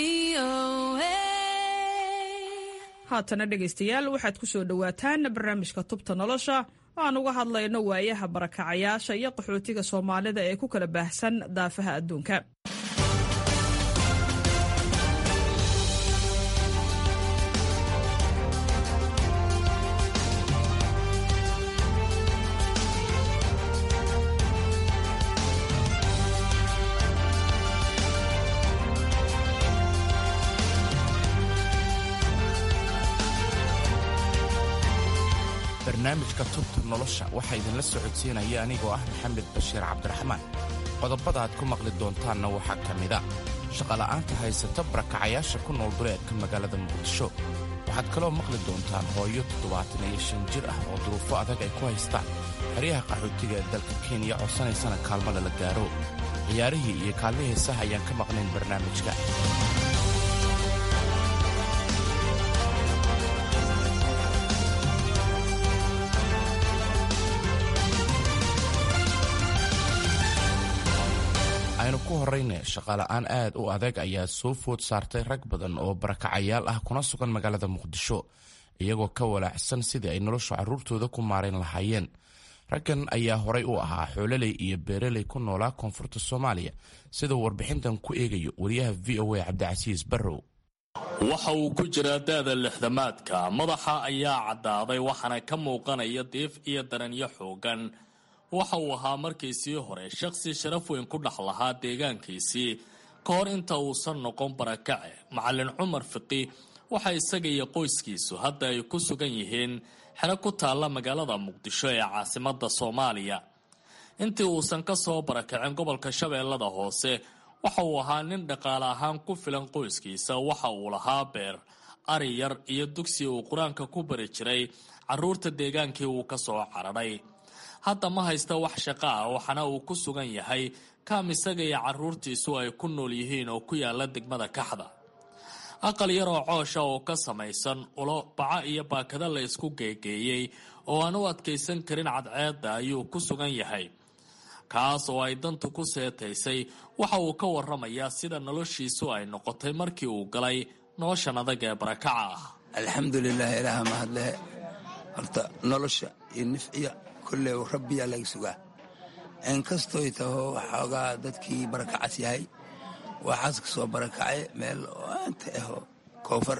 P: haatana dhegaystayaal waxaad ku soo dhawaataan barnaamijka tubta nolosha oo aan uga hadlayno waayaha barakacayaasha iyo qaxootiga Soomaalida ee ku kala baahsan daafaha adduunka.
Q: barnaamijka tubta nolosha waxaa idinla socodsiinaya anigoo ah maxamed bashiir cabdiraxmaan. qodobada aad ku maqli doontaanna waxaa ka mida shaqola'aanta haysata barakacayaasha ku nool duleedka magaalada muqdisho. waxaad kaloo maqli doontaan hooyo 75 jir ah oo duruufo adag ay ku haystaan xeryaha qaxootiga ee dalka Kenya codsanaysana kaalmo lala gaaro. ciyaarihii iyo kaalmihii heesaha ayaan ka maqnayn barnaamijka. aynu ku horrayna shaqola'aan aad u adag ayaa soo food saartay rag badan oo barakacayaal ah kuna sugan magaalada muqdisho iyagoo ka walaacsan sidii ay nolosha carruurtooda ku maarayn lahaayeen. raggan ayaa horay u ahaa xoololey iyo beeraley ku noolaa koonfurta Soomaaliya sidoo warbixintan ku eegayo wariyaha VOA Cabdicasiis Barrow.
R: waxa uu ku jiraa da'da 60-aadka, madaxa ayaa caddaaday waxaana ka muuqanaya diif iyo daranyo xoogan. waxa uu ahaa markiisii hore shakhsi sharaf weyn ku dhex lahaa deegaankiisii ka hor inta uusan noqon barakace. macallin Cumar Fiqi waxa isaga iyo qoyskiisu hadda ay ku sugan yihiin xero ku taalla magaalada Muqdisho ee caasimadda Soomaaliya. intii uusan ka soo barakacin gobolka Shabeellada Hoose waxa uu ahaa nin dhaqaale ahaan ku filan qoyskiisa. waxa uu lahaa beer, ari yar iyo dugsi uu qur-aanka ku bari jiray carruurta deegaankii uu ka soo cararay. hadda ma haysta wax shaqo ah waxaana uu ku sugan yahay kaam isaga iyo carruurtiisu ay ku nool yihiin oo ku yaala degmada Kaxda. aqal yar oo coosha oo ka samaysan ulo, baca iyo baakada la isku geegeeyey oo aan u adkaysan karin cadceedda ayuu ku sugan yahay. kaas oo ay dantu ku seetaysay waxa uu ka warramayaa sida noloshiisu ay noqotay markii uu galay noloshan adag ee barakaca ah.
S: alxamdulilah ilaaha mahadle. horta nolosha iyo nifciya kulle rabbiyaa laga sugaa. inkastooy taho waxoogaa dadkii barakacas yahay waxaas ka soo barakacay meel oo aanta aho koonfur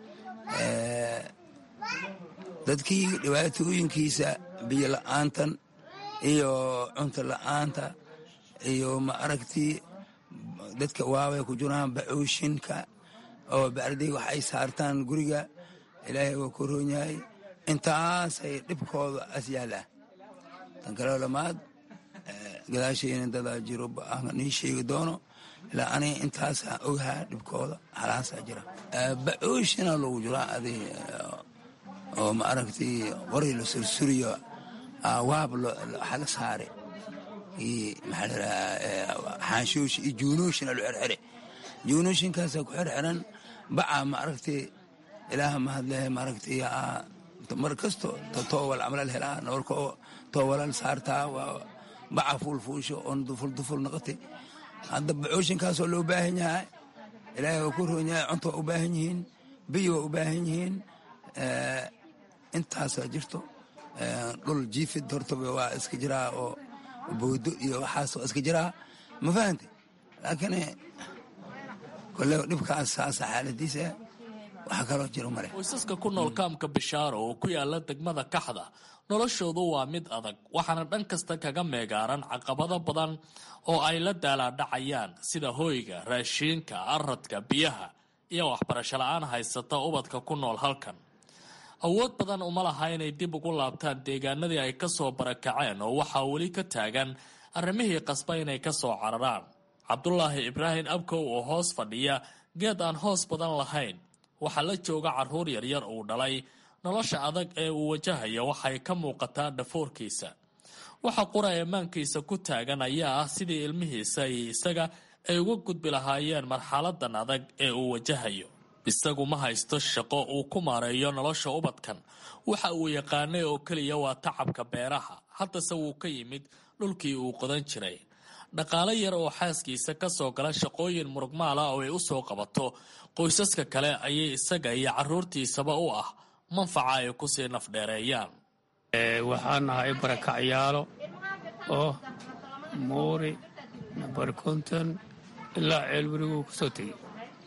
S: dadkii dhibaatooyinkiisa biyo la'aantan iyo cunto la'aanta iyo ma aragtii dadka waaway ku jiraan bacooshinka oo bacdii wax ay saartaan guriga ilaahay waa ku roon yahay. intaasay dhibkooda as yaalaa. tan kaleo lamaad gadaashayna dadaa jiro nii sheegi doono ilaa aniga intaasaa ogahaa dhibkooda halaasaa jira. bacooshina lagu jiraa adi oo ma aragtay qori la sursuriyo waab waxa la saare maxaa la yidhahaa xaanshoosh iyo juunooshina lo xerxere. juunooshinkaasaa ku xerxeran baca ma aragtay ilaaha mahadlehe ma aragtay mar kasto toowal camalal helaa noolka oo toowalal saartaa waa baca fuulfuusho oon duful noqotay. hadda bacooshinkaasoo loo baahan yahay ilaahay waa ku roon yahay. cunto waa u baahan yihiin, biyo waa u baahan yihiin. intaasaa jirto. dhul jiifid hortaba waa iska jiraa oo boodo iyo waxaas waa iska jiraa ma fahante. laakiin kole dhibkaas saasa xaaladiisa waxa kaloo jiro male.
R: qoysaska ku nool kaamka Bishaaro oo ku yaala degmada Kaxda noloshoodu waa mid adag waxaana dhan kasta kaga meegaaran caqabado badan oo ay la daalaadhacayaan sida hoyga, raashinka, aradka, biyaha iyo waxbarasho la'aan haysata ubadka ku nool halkan. awood badan uma laha inay dib ugu laabtaan deegaanadii ay ka soo barakaceen oo waxaa weli ka taagan arrimihii qasba inay ka soo cararaan. cabdulaahi ibraahim abkow oo hoos fadhiya geed aan hoos badan lahayn waxaa la jooga carruur yaryar uu dhalay nolosha adag ee uu wajahayo waxay ka muuqataa dhafoorkiisa waxa qura ammaankiisa ku taagan ayaa ah sidii ilmihiisa iyo isaga ay uga gudbi lahaayeen marxaladan adag ee uu wajahayo isagu ma haysto shaqo uu ku maareeyo nolosha ubadkan waxa uu yaqaanay oo keliya waa tacabka beeraha haddase wuu ka yimid dhulkii uu qodan jiray dhaqaale yar oo xaaskiisa ka soo gala shaqooyin murugmaala oo ay u soo qabato qoysaska kale ayay isaga iyo carruurtiisaba u ah manfaca ay ku sii nafdheereeyaan
T: waxaan nahay barakacyaalo oo muuri nambar konton ilaa ceelweriguu ku soo tegey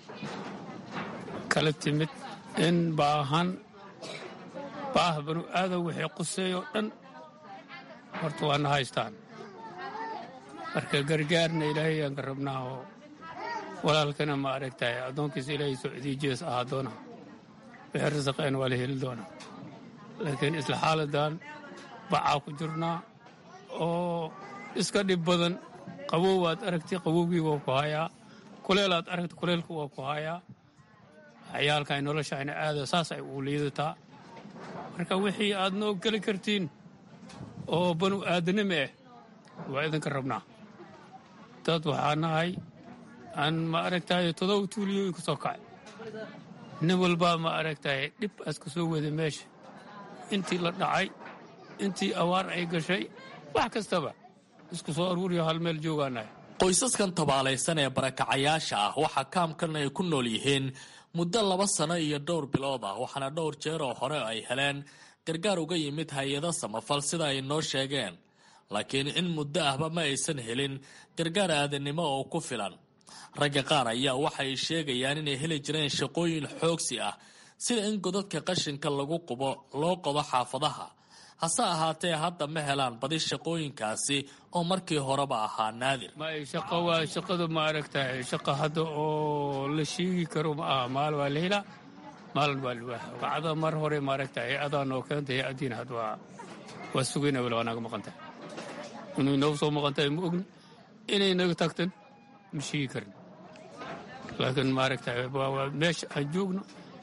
T: kala timid in baahan baah banu aadan wixii quseeyoo dhan horta waana haystaan marka gargaarna ilaahay aan ka rabnaa oo walaalkana ma aragtahay addoonkiisa ilaahay soo cidiijees ahaa doona wixii rasaqeen waa la heli doonaa laakiin isla xaaladan bacaa ku jirnaa oo iska dhib badan qabow aad aragti qabowgii waa ku hayaa kuleel aad aragti kuleelku waa ku hayaa cayaalka noloshayna aada saas ay uu liidataa marka wixii aad noo geli kartiin oo banu aadanimo ah waa idinka rabnaa dad waxaa nahay aan ma aragtahay 7 tuuliyooyin ku soo kacay nin walbaa ma aragtahay dhib aas ka soo wada meesha intii la dhacay intii awaar ay gashay wax kastaba isku soo aruuriyo hal meel joogaanahay
R: qoysaskan tabaalaysan ee barakacayaasha ah waxaa kaamkan ay ku nool yihiin muddo 2 sano iyo dhowr bilood ah waxaana dhowr jeer oo hore ay heleen gargaar uga yimid hay-ado samafal sida ay noo sheegeen laakiin in muddo ahba ma aysan helin gargaar aadanimo oo ku filan ragga qaar ayaa waxay sheegayaan inay heli jireen shaqooyin xoogsi ah sida in godadka qashinka lagu qubo loo qodo xaafadaha hase ahaatee hadda ma helaan badi shaqooyinkaasi oo markii horeba ahaa naadir
T: shaqo waa shaqadu ma aragtahay shaqo hadda oo la sheegi karo ma aha maal waa la helaa maalin waa la waaha wacda mar hore ma aragtahay adaa noo keentay adiina had waa sugayna wala waa naga maqantahay inay noo soo maqantahay ma ogni inay naga tagtan ma sheegi karin laakiin ma aragtahay waa meesha aan joogno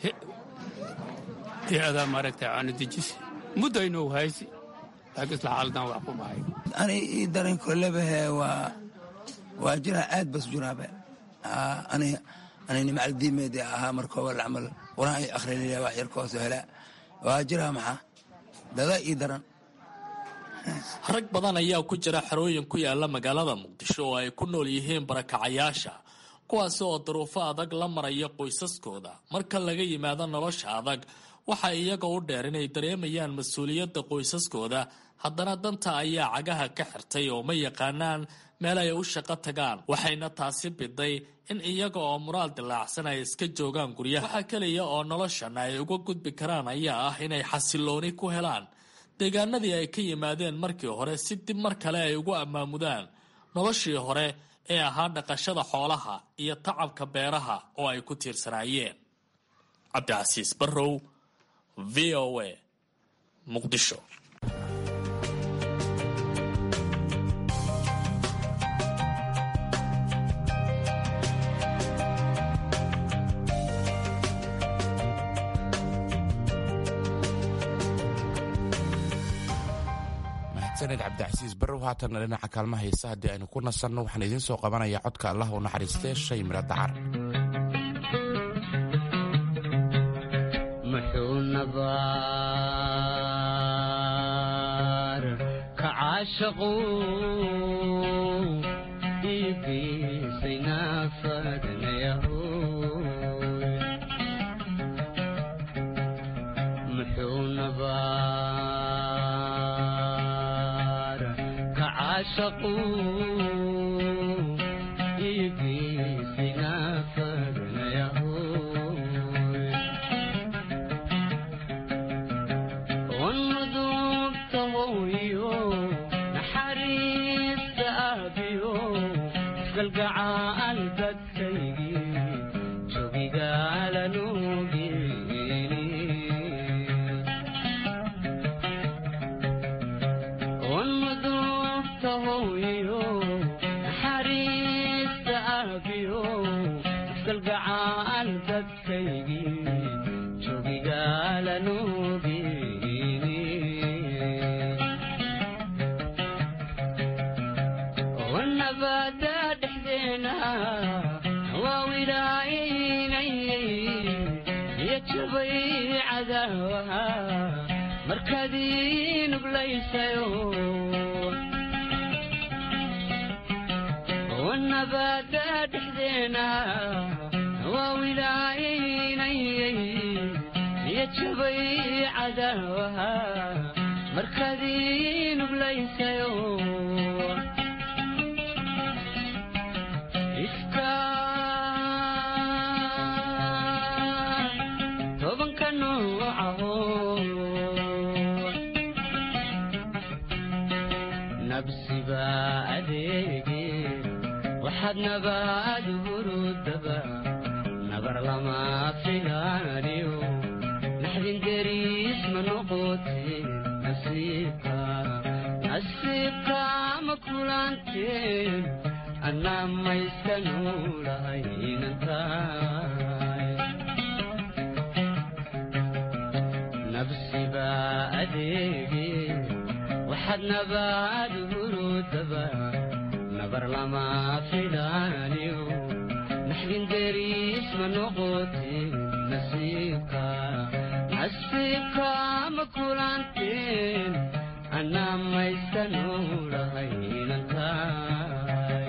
T: adaa ma aragtahay aana dejisi muddo inuu haysi laakiin isla xaaladan wax ku mahay
S: ani ii daran kolebahe waa jiraa aad bas jiraabe anini macaldiimeedi ahaa markooba lacmal quraan ay akhriliya wax yarkoosoo helaa waa jiraa maxaa dada ii daran
R: rag badan ayaa ku jira xerooyin ku yaala magaalada muqdisho oo ay ku nool yihiin barakacayaasha kuwaasi oo duruufo adag la maraya qoysaskooda marka laga yimaado nolosha adag waxa iyaga u dheer inay dareemayaan mas-uuliyadda qoysaskooda haddana danta ayaa cagaha ka xirtay oo ma yaqaanaan meel ay u shaqo tagaan waxayna taasi biday in iyaga oo muraal dilaacsan ay iska joogaan guryaha waxa keliya oo noloshan ay uga gudbi karaan ayaa ah inay xasilooni ku helaan deegaanadii ay ka yimaadeen markii hore si dib mar kale ay ugu ammaamudaan noloshii hore ee ahaa dhaqashada xoolaha iyo tacabka beeraha oo ay ku tiirsanaayeen cabdicasiis barrow v o a muqdisho
Q: sanad cabdicasiis barrow haatanna dhinaca kaalmaha heesa haddii aynu ku nasanno waxaan idiin soo qabanayaa codka allah u naxariistee shay miro dacar
U: muxuu nabaar ka caashaqu iigiisay naafadnayahoy muxuu nabaar ka caashaqu iigiisay naafadnayahoy naxariista aabiyo isgalgacaal dadkaygii jogigaala nuugeeni wanmadubta hooyo naxariista dadkaygii joogigaala nuugini wanabada dhexdeena waa wilaaynay iyo jabay cadaawaha markaadii nuglaysayo wanabada dhexdeena waa wilaaynay iyo jabay cadaawaha markaadii nuglaysayo ifka tobanka noocaho nabsiba adeege waxaad nabaad hurudaba nabar lama filaaniyo naxdin deriis ma noqoteen nasiibka ma kulanteen annaa mayska nuulahay inantaay nabsiba adeege waxaad nabaad hurudaba nabar lama filaaniyo naxdin deriis ma noqoteen nasiibka ma kulanteen annaa mayska nuulahay inantaay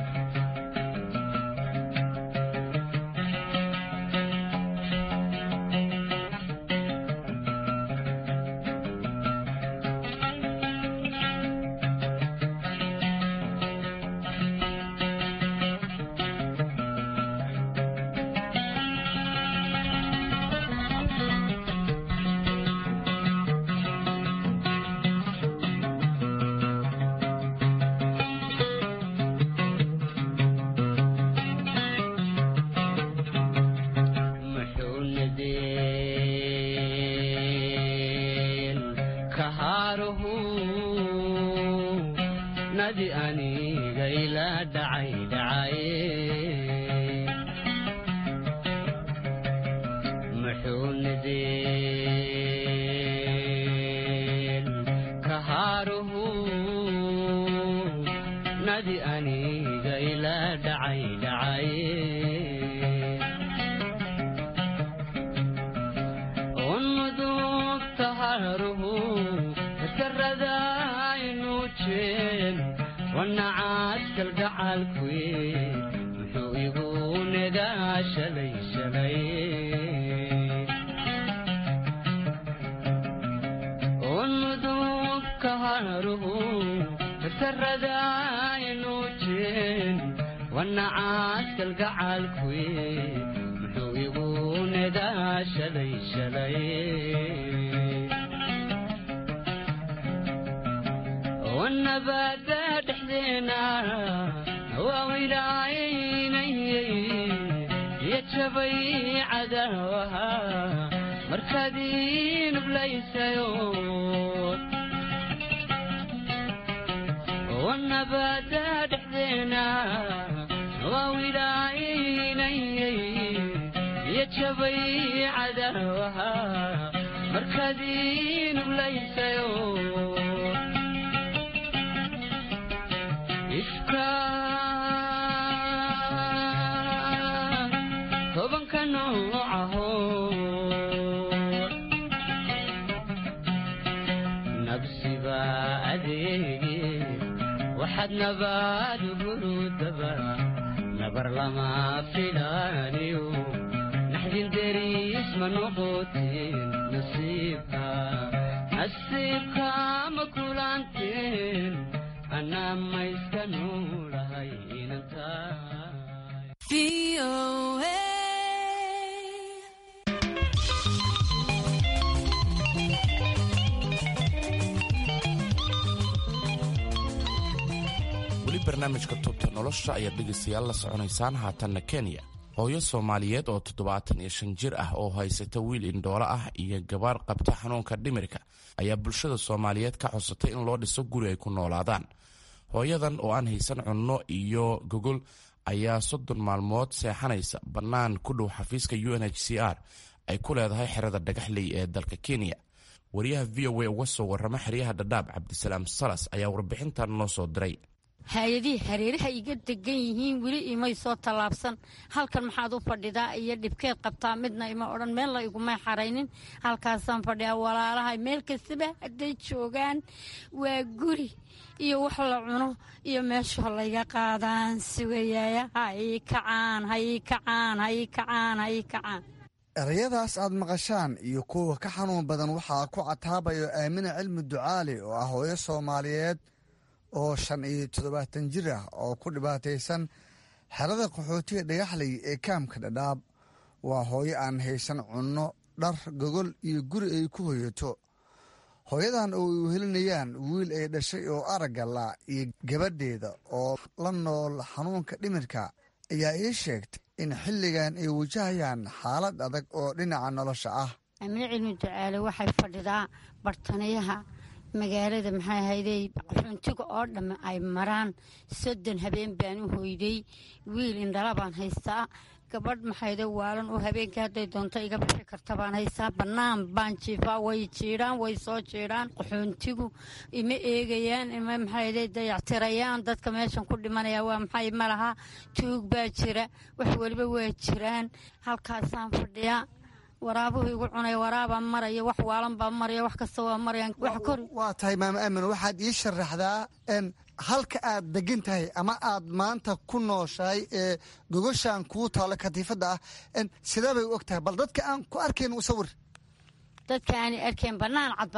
U: wanabada dhexdeena waa wilaaynay iyo jabay cadaawaha markaadii nuglaysayo wanabada dhexdeena waa wilaaynay iyo jabay cadaawaha markaadii nuglaysayo ifka tobanka noocaho nabsiba adeege waxaad nabaad hurudaba nabar lama filaaniyo naxdin deriis ma noqoteen nasiibka ma kulanteen annaa mayska nuulahay inantaay
Q: weli barnaamijka tubta nolosha ayaad dhegaystayaal la soconaysaan haatanna kenya hooyo soomaaliyeed oo 75 jir ah oo haysata wiil indhoolo ah iyo gabaar qabta xanuunka dhimirka ayaa bulshada soomaaliyeed ka codsatay in loo dhiso guri ay ku noolaadaan hooyadan oo aan haysan cunno iyo gogol ayaa 30 maalmood seexanaysa bannaan ku dhow xafiiska UNHCR ay ku leedahay xerada dhagaxley ee dalka Kenya. wariyaha VOA uga soo warrama xeryaha Dadaab Cabdisalaam Salas ayaa warbixintan noo soo diray.
E: hay-adihii hareeraha iga degan yihiin weli imay soo tallaabsan. halkan maxaad u fadhidaa iyo dhibkeed qabtaa midna ima odhan meel la igumay xaraynin. halkaasaan fadhiyaa walaalahay meel kastaba hadday joogaan waa guri iyo wax la cuno iyo meesha layga qaadaan sugayaaya hay kacaan.
V: erayadaas aad maqashaan iyo kuwa ka xanuun badan waxaa ku cataabayo Aamina Cilmi Ducaale oo ah hooyo Soomaaliyeed oo 75 jir ah oo ku dhibaataysan xerada qaxootiga dhagaxley ee kaamka Dadaab. waa hooyo aan haysan cunno, dhar, gogol iyo guri ay ku hoyato. hooyadan oo ay helinayaan wiil ay dhashay oo aragga la iyo gabadheeda oo la nool xanuunka dhimirka ayaa ii sheegtay in xilligan ay wajahayaan xaalad adag oo dhinaca nolosha ah.
E: Aamina Cilmi Ducaale waxay fadhidaa bartanayaha magaalada maxay ahaydey qaxoontiga oo dhamma ay maraan 30 habeen baan u hoyday. wiil indhala baan haystaa, gabadh maxayde waalan oo habeenkii hadday doonto iga bixi karta baan haystaa. bannaan baan jiifaa, way jiidhaan, way soo jiidhaan. qaxoontigu ima eegayaan, ima maxayde dayactirayaan. dadka meeshan ku dhimanaya waa maxay ma laha. tuug baa jira, wax weliba waa jiraan. halkaasaan fadhiyaa. waraabuhu igu cunay, waraabaa maraya, wax waalan baa maraya, wax kasta waa marayaan.
V: waa tahay maama Aamin, waxaad ii sharaxdaa halka aad degan tahay ama aad maanta ku nooshahay ee gogoshaan kuu taalo katiifadda ah sidee bay u og tahay? bal dadka aan ku arkayn u sawir.
E: dadka aanay arkayn bannaan cad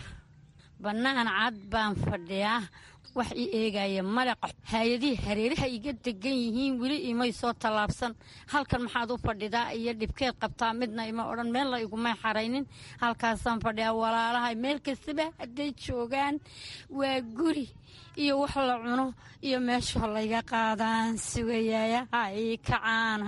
E: baan fadhiyaa. wax ii eegaya male. hay-adihii hareeraha iga degan yihiin weli imay soo tallaabsan. halkan maxaad u fadhidaa iyo dhibkeed qabtaa midna ima odhan meel la igumay xaraynin. halkaasaan fadhiyaa walaalahay meel kastaba hadday joogaan waa guri iyo wax la cuno iyo meesha layga qaadaan sugayaaya hay kacaan.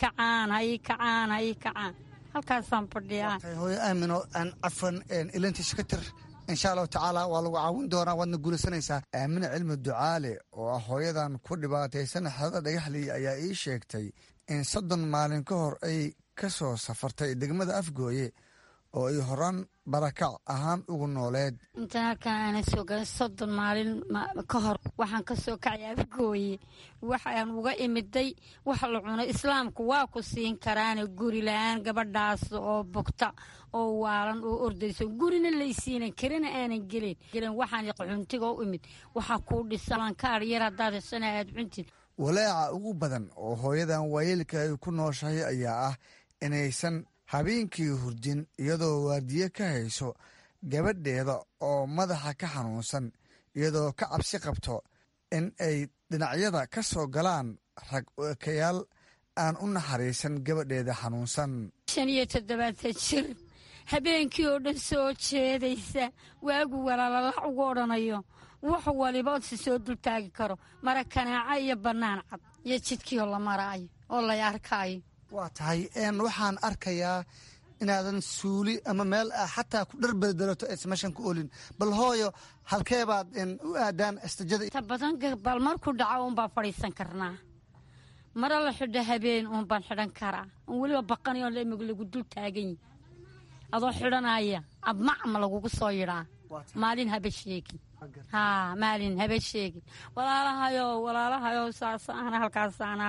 E: halkaasaan fadhiyaa.
V: hooyo Aamino aan cafan ilantiisa ka tir. insha allahu tacaala waa lagu caawin doonaa, waadna guulaysanaysaa. Aamina Cilmi Ducaale oo ah hooyadan ku dhibaataysan xerada dhagaxley ayaa ii sheegtay in 30 maalin ka hor ay ka soo safartay degmada Afgooye oo ay horaan barakac ahaan ugu nooleed.
E: intaan halkaan aanan soo galin 30 maalin ka hor waxaan ka soo kacay Afgooye. waxaan uga imiday wax la cuno. islaamku waa ku siin karaana guri la'aan gabadhaas oo bogta oo waalan oo ordayso gurina laysiinan karina aanan gelin. waxaan qaxoontiga u imid waxaa kuu dhisan kaar yar haddaad heshana aad cuntid.
V: walaaca ugu badan oo hooyadan waayeelka ay ku nooshahay ayaa ah inaysan habeenkii hurdin iyadoo waardiye ka hayso gabadheeda oo madaxa ka xanuunsan, iyadoo ka cabsi qabto in ay dhinacyada ka soo galaan rag ekayaal aan u naxariisan gabadheeda xanuunsan.
E: 75 jir habeenkii oo dhan soo jeedaysa, waagu walaalalac ugu odhanayo, wax waliba si soo dultaagi karo, mara kanaaca iyo bannaan cad iyo jidkiioo la maraayo oo lay arkaayo.
V: waa tahay waxaan arkayaa inaadan suuli ama meel xataa ku dhar beldelato aysan meeshan ku olin. bal hooyo halkeebaad u aadaan istajada?
E: ta badan bal markuu dhaco uunbaan fadhiisan karnaa. mara la xidho habeen uunbaan xidhan karaa. un weliba baqanayo lemig lagu dul taagan yihi adoo xidhanaya abmacma lagugu soo yidhaa. maalin haba sheegin. maalin haba sheegin. walaalahayow saasana halkaasaana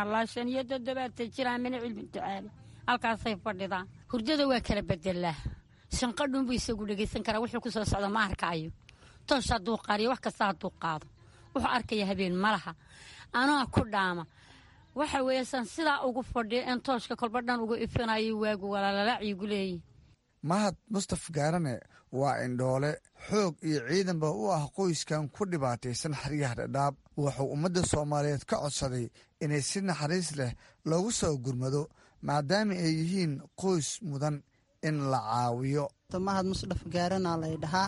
E: 75 jir Aamina Cilmi Ducaale halkaasay fadhidaa. hurdada waa kala bedelaa. shanqadhunbu isagu dhegaysan karaa. wuxuu ku soo socda ma arkaayo. toosh hadduu qaariyo wax kasta hadduu qaado wuxuu arkaya habeen malaha. anaa ku dhaama waxa weeyaan sidaa ugu fadhiya in tooshka kolbadhan ugu ifinayo waagu walaalalaciigu leeyihin.
V: mahad Mustaf Gaarane waa indhoole xoog iyo ciidanba u ah qoyskan ku dhibaataysan xeryaha Dadaab. wuxuu ummadda Soomaaliyeed ka codsaday inay si naxariis leh loogu soo gurmado maadaama ay yihiin qoys mudan in la caawiyo.
W: mahad Mustaf Gaarane lay dhahaa.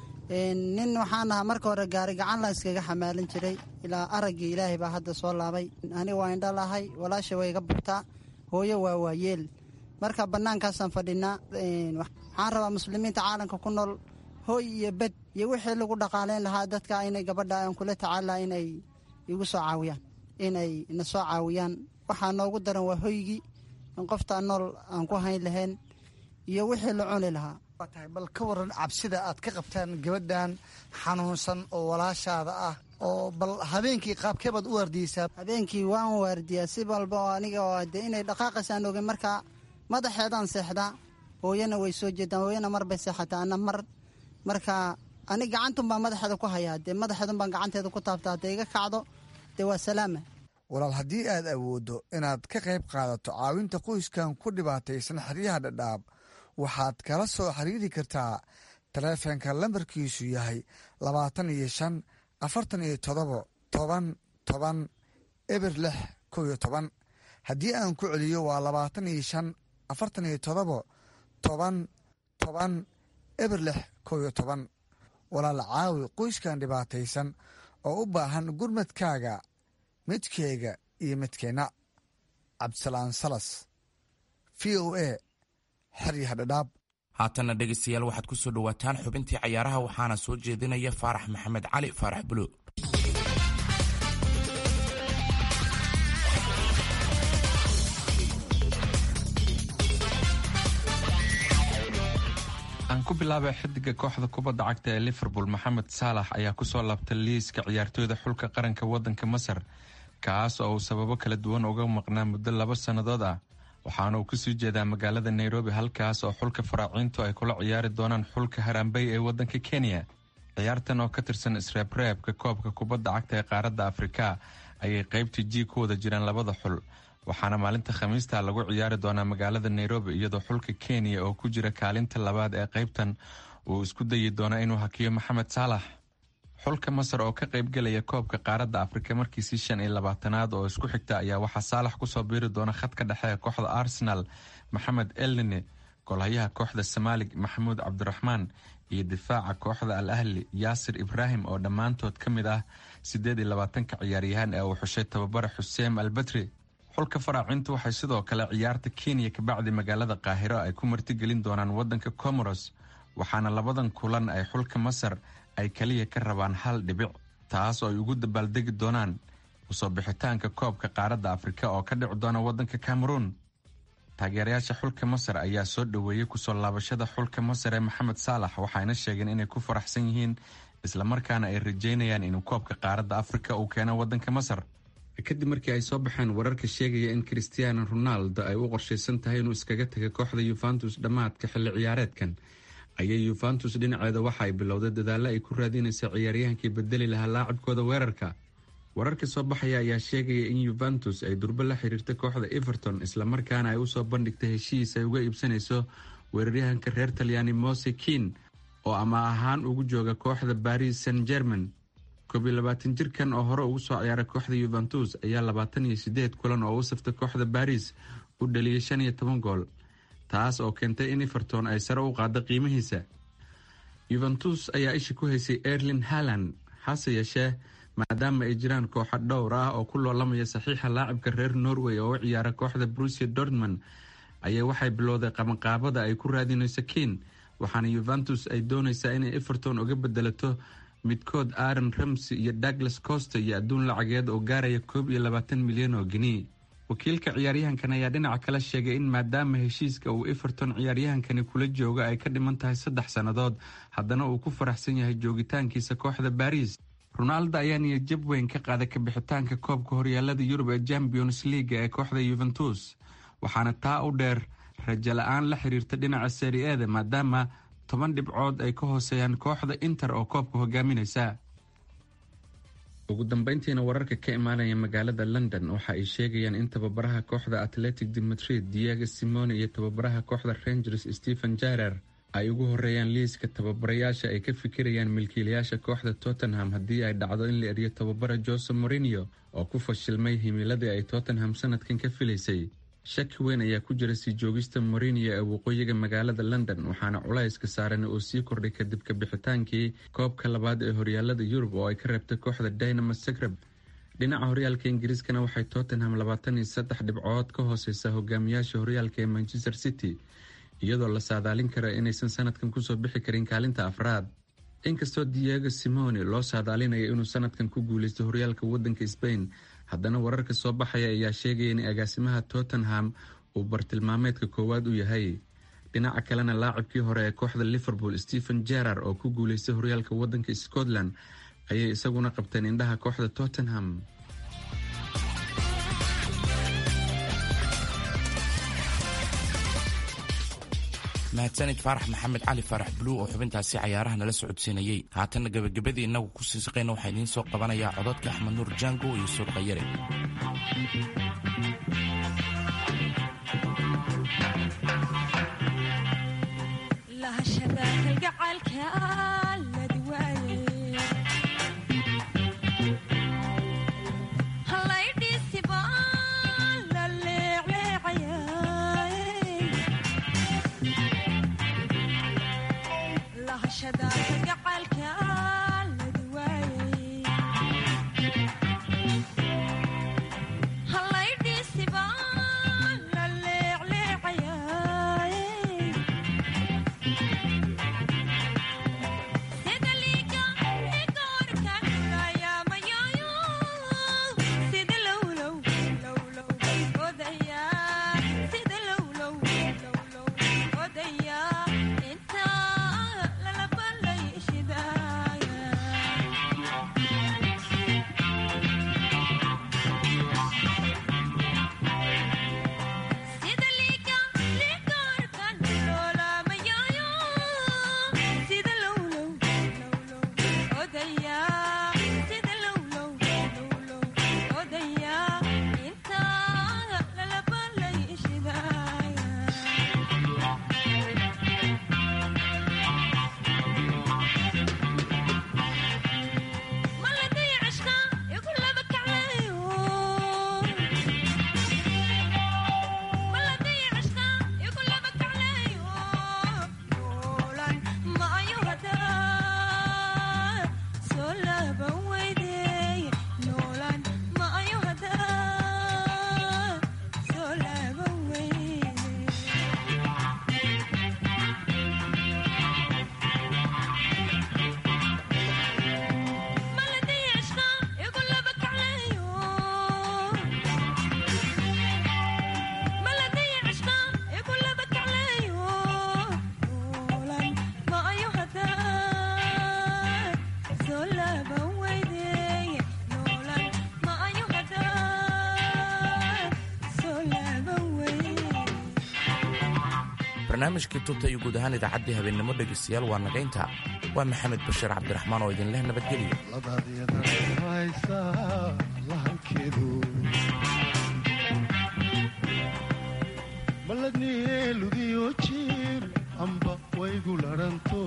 W: nin waxaan ahaa marka hore gaari gacan la iskaga xamaalan jiray ilaa araggii ilaahay baa hadda soo laabay. aniga waa indhalahay, walaasha way iga burtaa, hooyo waa waayeel. marka bannaankaasaan fadhinaa. waxaan rabaa muslimiinta caalamka ku nool hooy iyo bed iyo wixii lagu dhaqaalayn lahaa dadka inay gabadha aan kula tacaala inay igu soo caawiyaan. inay na soo caawiyaan. waxaa noogu daran waa hoygii in qoftaa nool aan ku hayn lahayn iyo wixii la cuni lahaa.
V: waa tahay bal ka waran cabsida aad ka qabtaan gabadhan xanuunsan oo walaashaada ah oo bal habeenkii qaabkee baad u waardiyeysaa?
W: habeenkii waan waardiyaa si walba oo aniga oo de inay dhaqaaqaysaan ogeyn markaa madaxeedaan seexdaa. hooyana way soo jeedaan, hooyana mar bay seexataa ana mar. marka ani gacantun baan madaxeeda ku hayaa, dee madaxeedun baan gacanteeda ku taabtaa. hadday iga kacdo dee waa salaama.
V: walaal haddii aad awooddo inaad ka qayb qaadato caawinta qoyskan ku dhibaataysan xeryaha dhadhaab, waxaad kala soo xiriiri kartaa taleefanka lambarkiisu yahay 25 47 10 10 6 haddii aan ku celiyo waa 25 47 10 10 6 walaal caawi qoyskan dhibaataysan oo u baahan gurmadkaaga, midkeyga iyo midkeenna. cabdisalaan salas, v o a, xeryaha dhadhaab.
Q: haatanna dhegaystayaal waxaad ku soo dhowaataan xubintii cayaaraha, waxaana soo jeedinaya faarax maxamed cali faarax bulo.
F: aan ku bilaabay xidiga kooxda kubadda cagta ee liverpool maxamed saalax ayaa kusoo laabtay liiska ciyaartooyda xulka qaranka wadanka masar, kaas oo uu sababo kala duwan uga maqnaa muddo 2 sannadood ah. waxaana uu kusii jeedaa magaalada nairobi, halkaas oo xulka faraaciintu ay kula ciyaari doonaan xulka harambey ee wadanka kenya. ciyaartan oo ka tirsan isreebreebka koobka kubadda cagta ee qaaradda afrika ayay qaybtii G ku wada jiraan labada xul, waxaana maalinta khamiista lagu ciyaari doonaa magaalada nairobi, iyadoo xulka kenya oo ku jira kaalinta labaad ee qaybtan uu isku dayi doona inuu hakiyo maxamed saalax. xulka masar oo ka qaybgelaya koobka qaaradda afrika markiisii 25aad oo isku xigta ayaa waxaa saalax kusoo biiri doona khadka dhexe ee kooxda arsenal maxamed elnine, golhayaha kooxda samalig maxamuud cabdiraxmaan iyo difaaca kooxda al ahli yaasir ibraahim oo dhammaantood ka mid ah 28 ciyaaryahaan ee uu xushay tababare xuseen albatri. xulka faraacintu waxay sidoo kale ciyaarta kenya kabacdi magaalada qaahiro ay ku martigelin doonaan wadanka comoros, waxaana labadan kulan ay xulka masar ay kaliya ka rabaan 1 dhibic, taas oo ay ugu dabaaldegi doonaan usoo bixitaanka koobka qaaradda afrika oo ka dhici doona wadanka cameroon. taageerayaasha xulka masar ayaa soo dhoweeyey kusoo laabashada xulka masar ee maxamed saalax, waxayna sheegeen inay ku faraxsan yihiin islamarkaana ay rajeynayaan inuu koobka qaaradda afrika uu keeno wadanka masar. kadib markii ay soo baxeen wararka sheegaya in cristiano ronaldo ay u qorshaysan tahay inuu iskaga taga kooxda yuventus dhammaadka xilli ciyaareedkan, ayay yuventus dhinaceeda waxa ay bilowday dadaallo ay ku raadinaysa ciyaaryahankii bedeli lahaa laacibkooda weerarka. wararka soo baxaya ayaa sheegaya in yuventus ay durbo la xiriirtay kooxda everton, islamarkaana ay usoo bandhigtay heshiis ay uga iibsanayso weeraryahanka reer talyaani Moise Kean oo ama ahaan ugu jooga kooxda Paris Saint-Germain. 22 jirkan oo hore ugu soo ciyaaray kooxda Juventus ayaa 28 kulan oo u saftay kooxda Paris u dhaliyay 15 gool, taas oo keentay in Everton ay sare u qaado qiimihiisa. Juventus ayaa ishi ku haysay Erling Haaland, hase yeeshee maadaama ay jiraan kooxo dhowr ah oo ku loolamaya saxiixa laacibka reer Norway oo u ciyaara kooxda Borussia Dortmund, ayaa waxay bilowday qabanqaabada ay ku raadinayso Kean, waxaana Juventus ay doonaysaa inay Everton uga bedelato midkood Aaron Ramsey iyo Douglas Costa iyo adduun lacageed oo gaaraya 21 milyan oo gini. wakiilka ciyaaryahankan ayaa dhinaca kale sheegay in maadaama heshiiska uu Everton ciyaaryahankani kula jooga ay ka dhiman tahay 3 sannadood, haddana uu ku faraxsan yahay joogitaankiisa kooxda Paris. Ronaldo ayaa niyad-jab weyn ka qaaday ka bixitaanka koobka horyaalada Yurub ee Champions League ee kooxda Juventus, waxaana taa u dheer rajo la'aan la xiriirta dhinaca Serie A maadaama 10 dhibcood ay ka hooseeyaan kooxda Inter oo koobka hogaaminaysa. ugu dambeyntiina wararka ka imaanaya magaalada London waxa ay sheegayaan in tababaraha kooxda Athletic de Madrid Diego Simeone iyo tababaraha kooxda Rangers Steven Gerrard ay ugu horeeyaan liiska tababarayaasha ay ka fikirayaan milkiilayaasha kooxda Tottenham haddii ay dhacdo in la eriyo tababara Jose Mourinho oo ku fashilmay himiladii ay Tottenham sanadkan ka filaysay. shaki weyn ayaa ku jira sii joogista Mourinho ee waqooyiga magaalada London, waxaana culayska saaran oo sii kordhay kadib ka bixitaankii koobka labaad ee horyaalada Yurub oo ay ka reebtay kooxda Dynamo Zagreb. dhinaca horyaalka Ingiriiskana waxay Tottenham 23 dhibcood ka hooseysaa hogaamiyaasha horyaalka ee Manchester City, iyadoo la saadaalin karo inaysan sanadkan kusoo bixi karin kaalinta afraad. inkastoo Diego Simeone loo saadaalinayo inuu sanadkan ku guuleysto horyaalka wadanka Spain, haddana wararka soo baxaya ayaa sheegaya in agaasimaha Tottenham uu bartilmaameedka koowaad u yahay. dhinaca kalena laacibkii hore ee kooxda Liverpool Steven Gerrard oo ku guuleystay horyaalka waddanka Scotland ayay isaguna qabteen indhaha kooxda Tottenham.
Q: mahadsanid faarax maxamed cali faarax bluu oo xubintaasi cayaaraha nala socodsiinayay. haatanna gabagabadii innagu ku sii saqayna waxaa idiin soo qabanayaa cododka axmed nuur jango iyo surqayare. barnaamijkii tubta iyo guud ahaan idaacaddii habeennimo dhegaystayaal waa nagaynta. waa maxamed bashiir cabdiraxmaan oo idin leh nabadgelyo.
D: maladnieludiyo jiir amba waygu laranto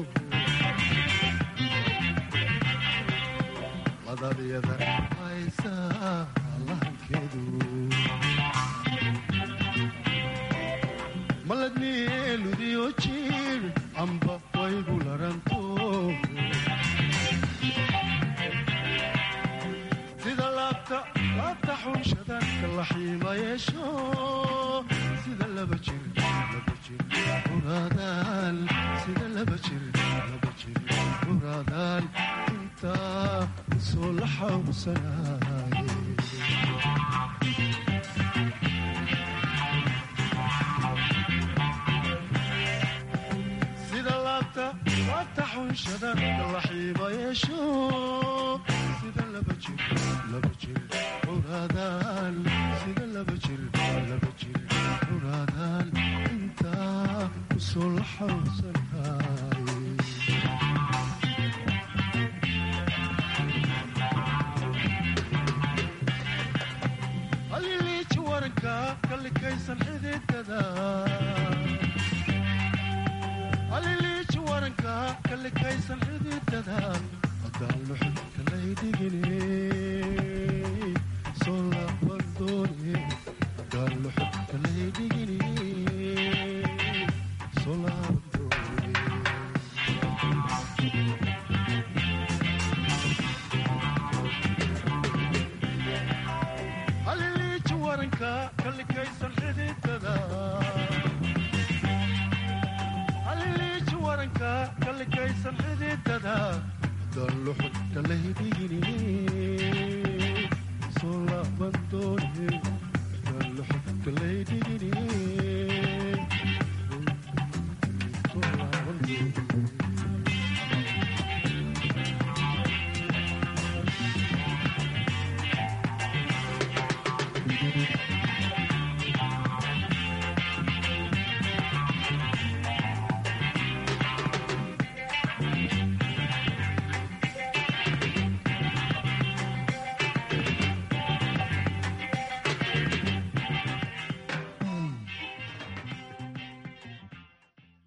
D: ladadyada haysa lahankeedu maladnieludiyo jiir amba waygu laranto sida laabta xunshada kalaxiima yeesho sida laba jir uraadaan sida laba jir uraadaan intaa soo la xawsanaaye sida laabta xunshada kalaxiima yeesho sida laba jir uraadaan sida laba jir uraadaan intaa usoo la xawsanaaye haliliiji waranka kalikaysan xididada haliliiji waranka kalikaysan xididada haddaan luxudka laydhigine soo laabandoone haddaan luxudka laydhigine soo laabandoone haliliiji waranka kalikaysan xididada haliliiji waranka kalikaysan xididada haddaan luxudka laydhigine soo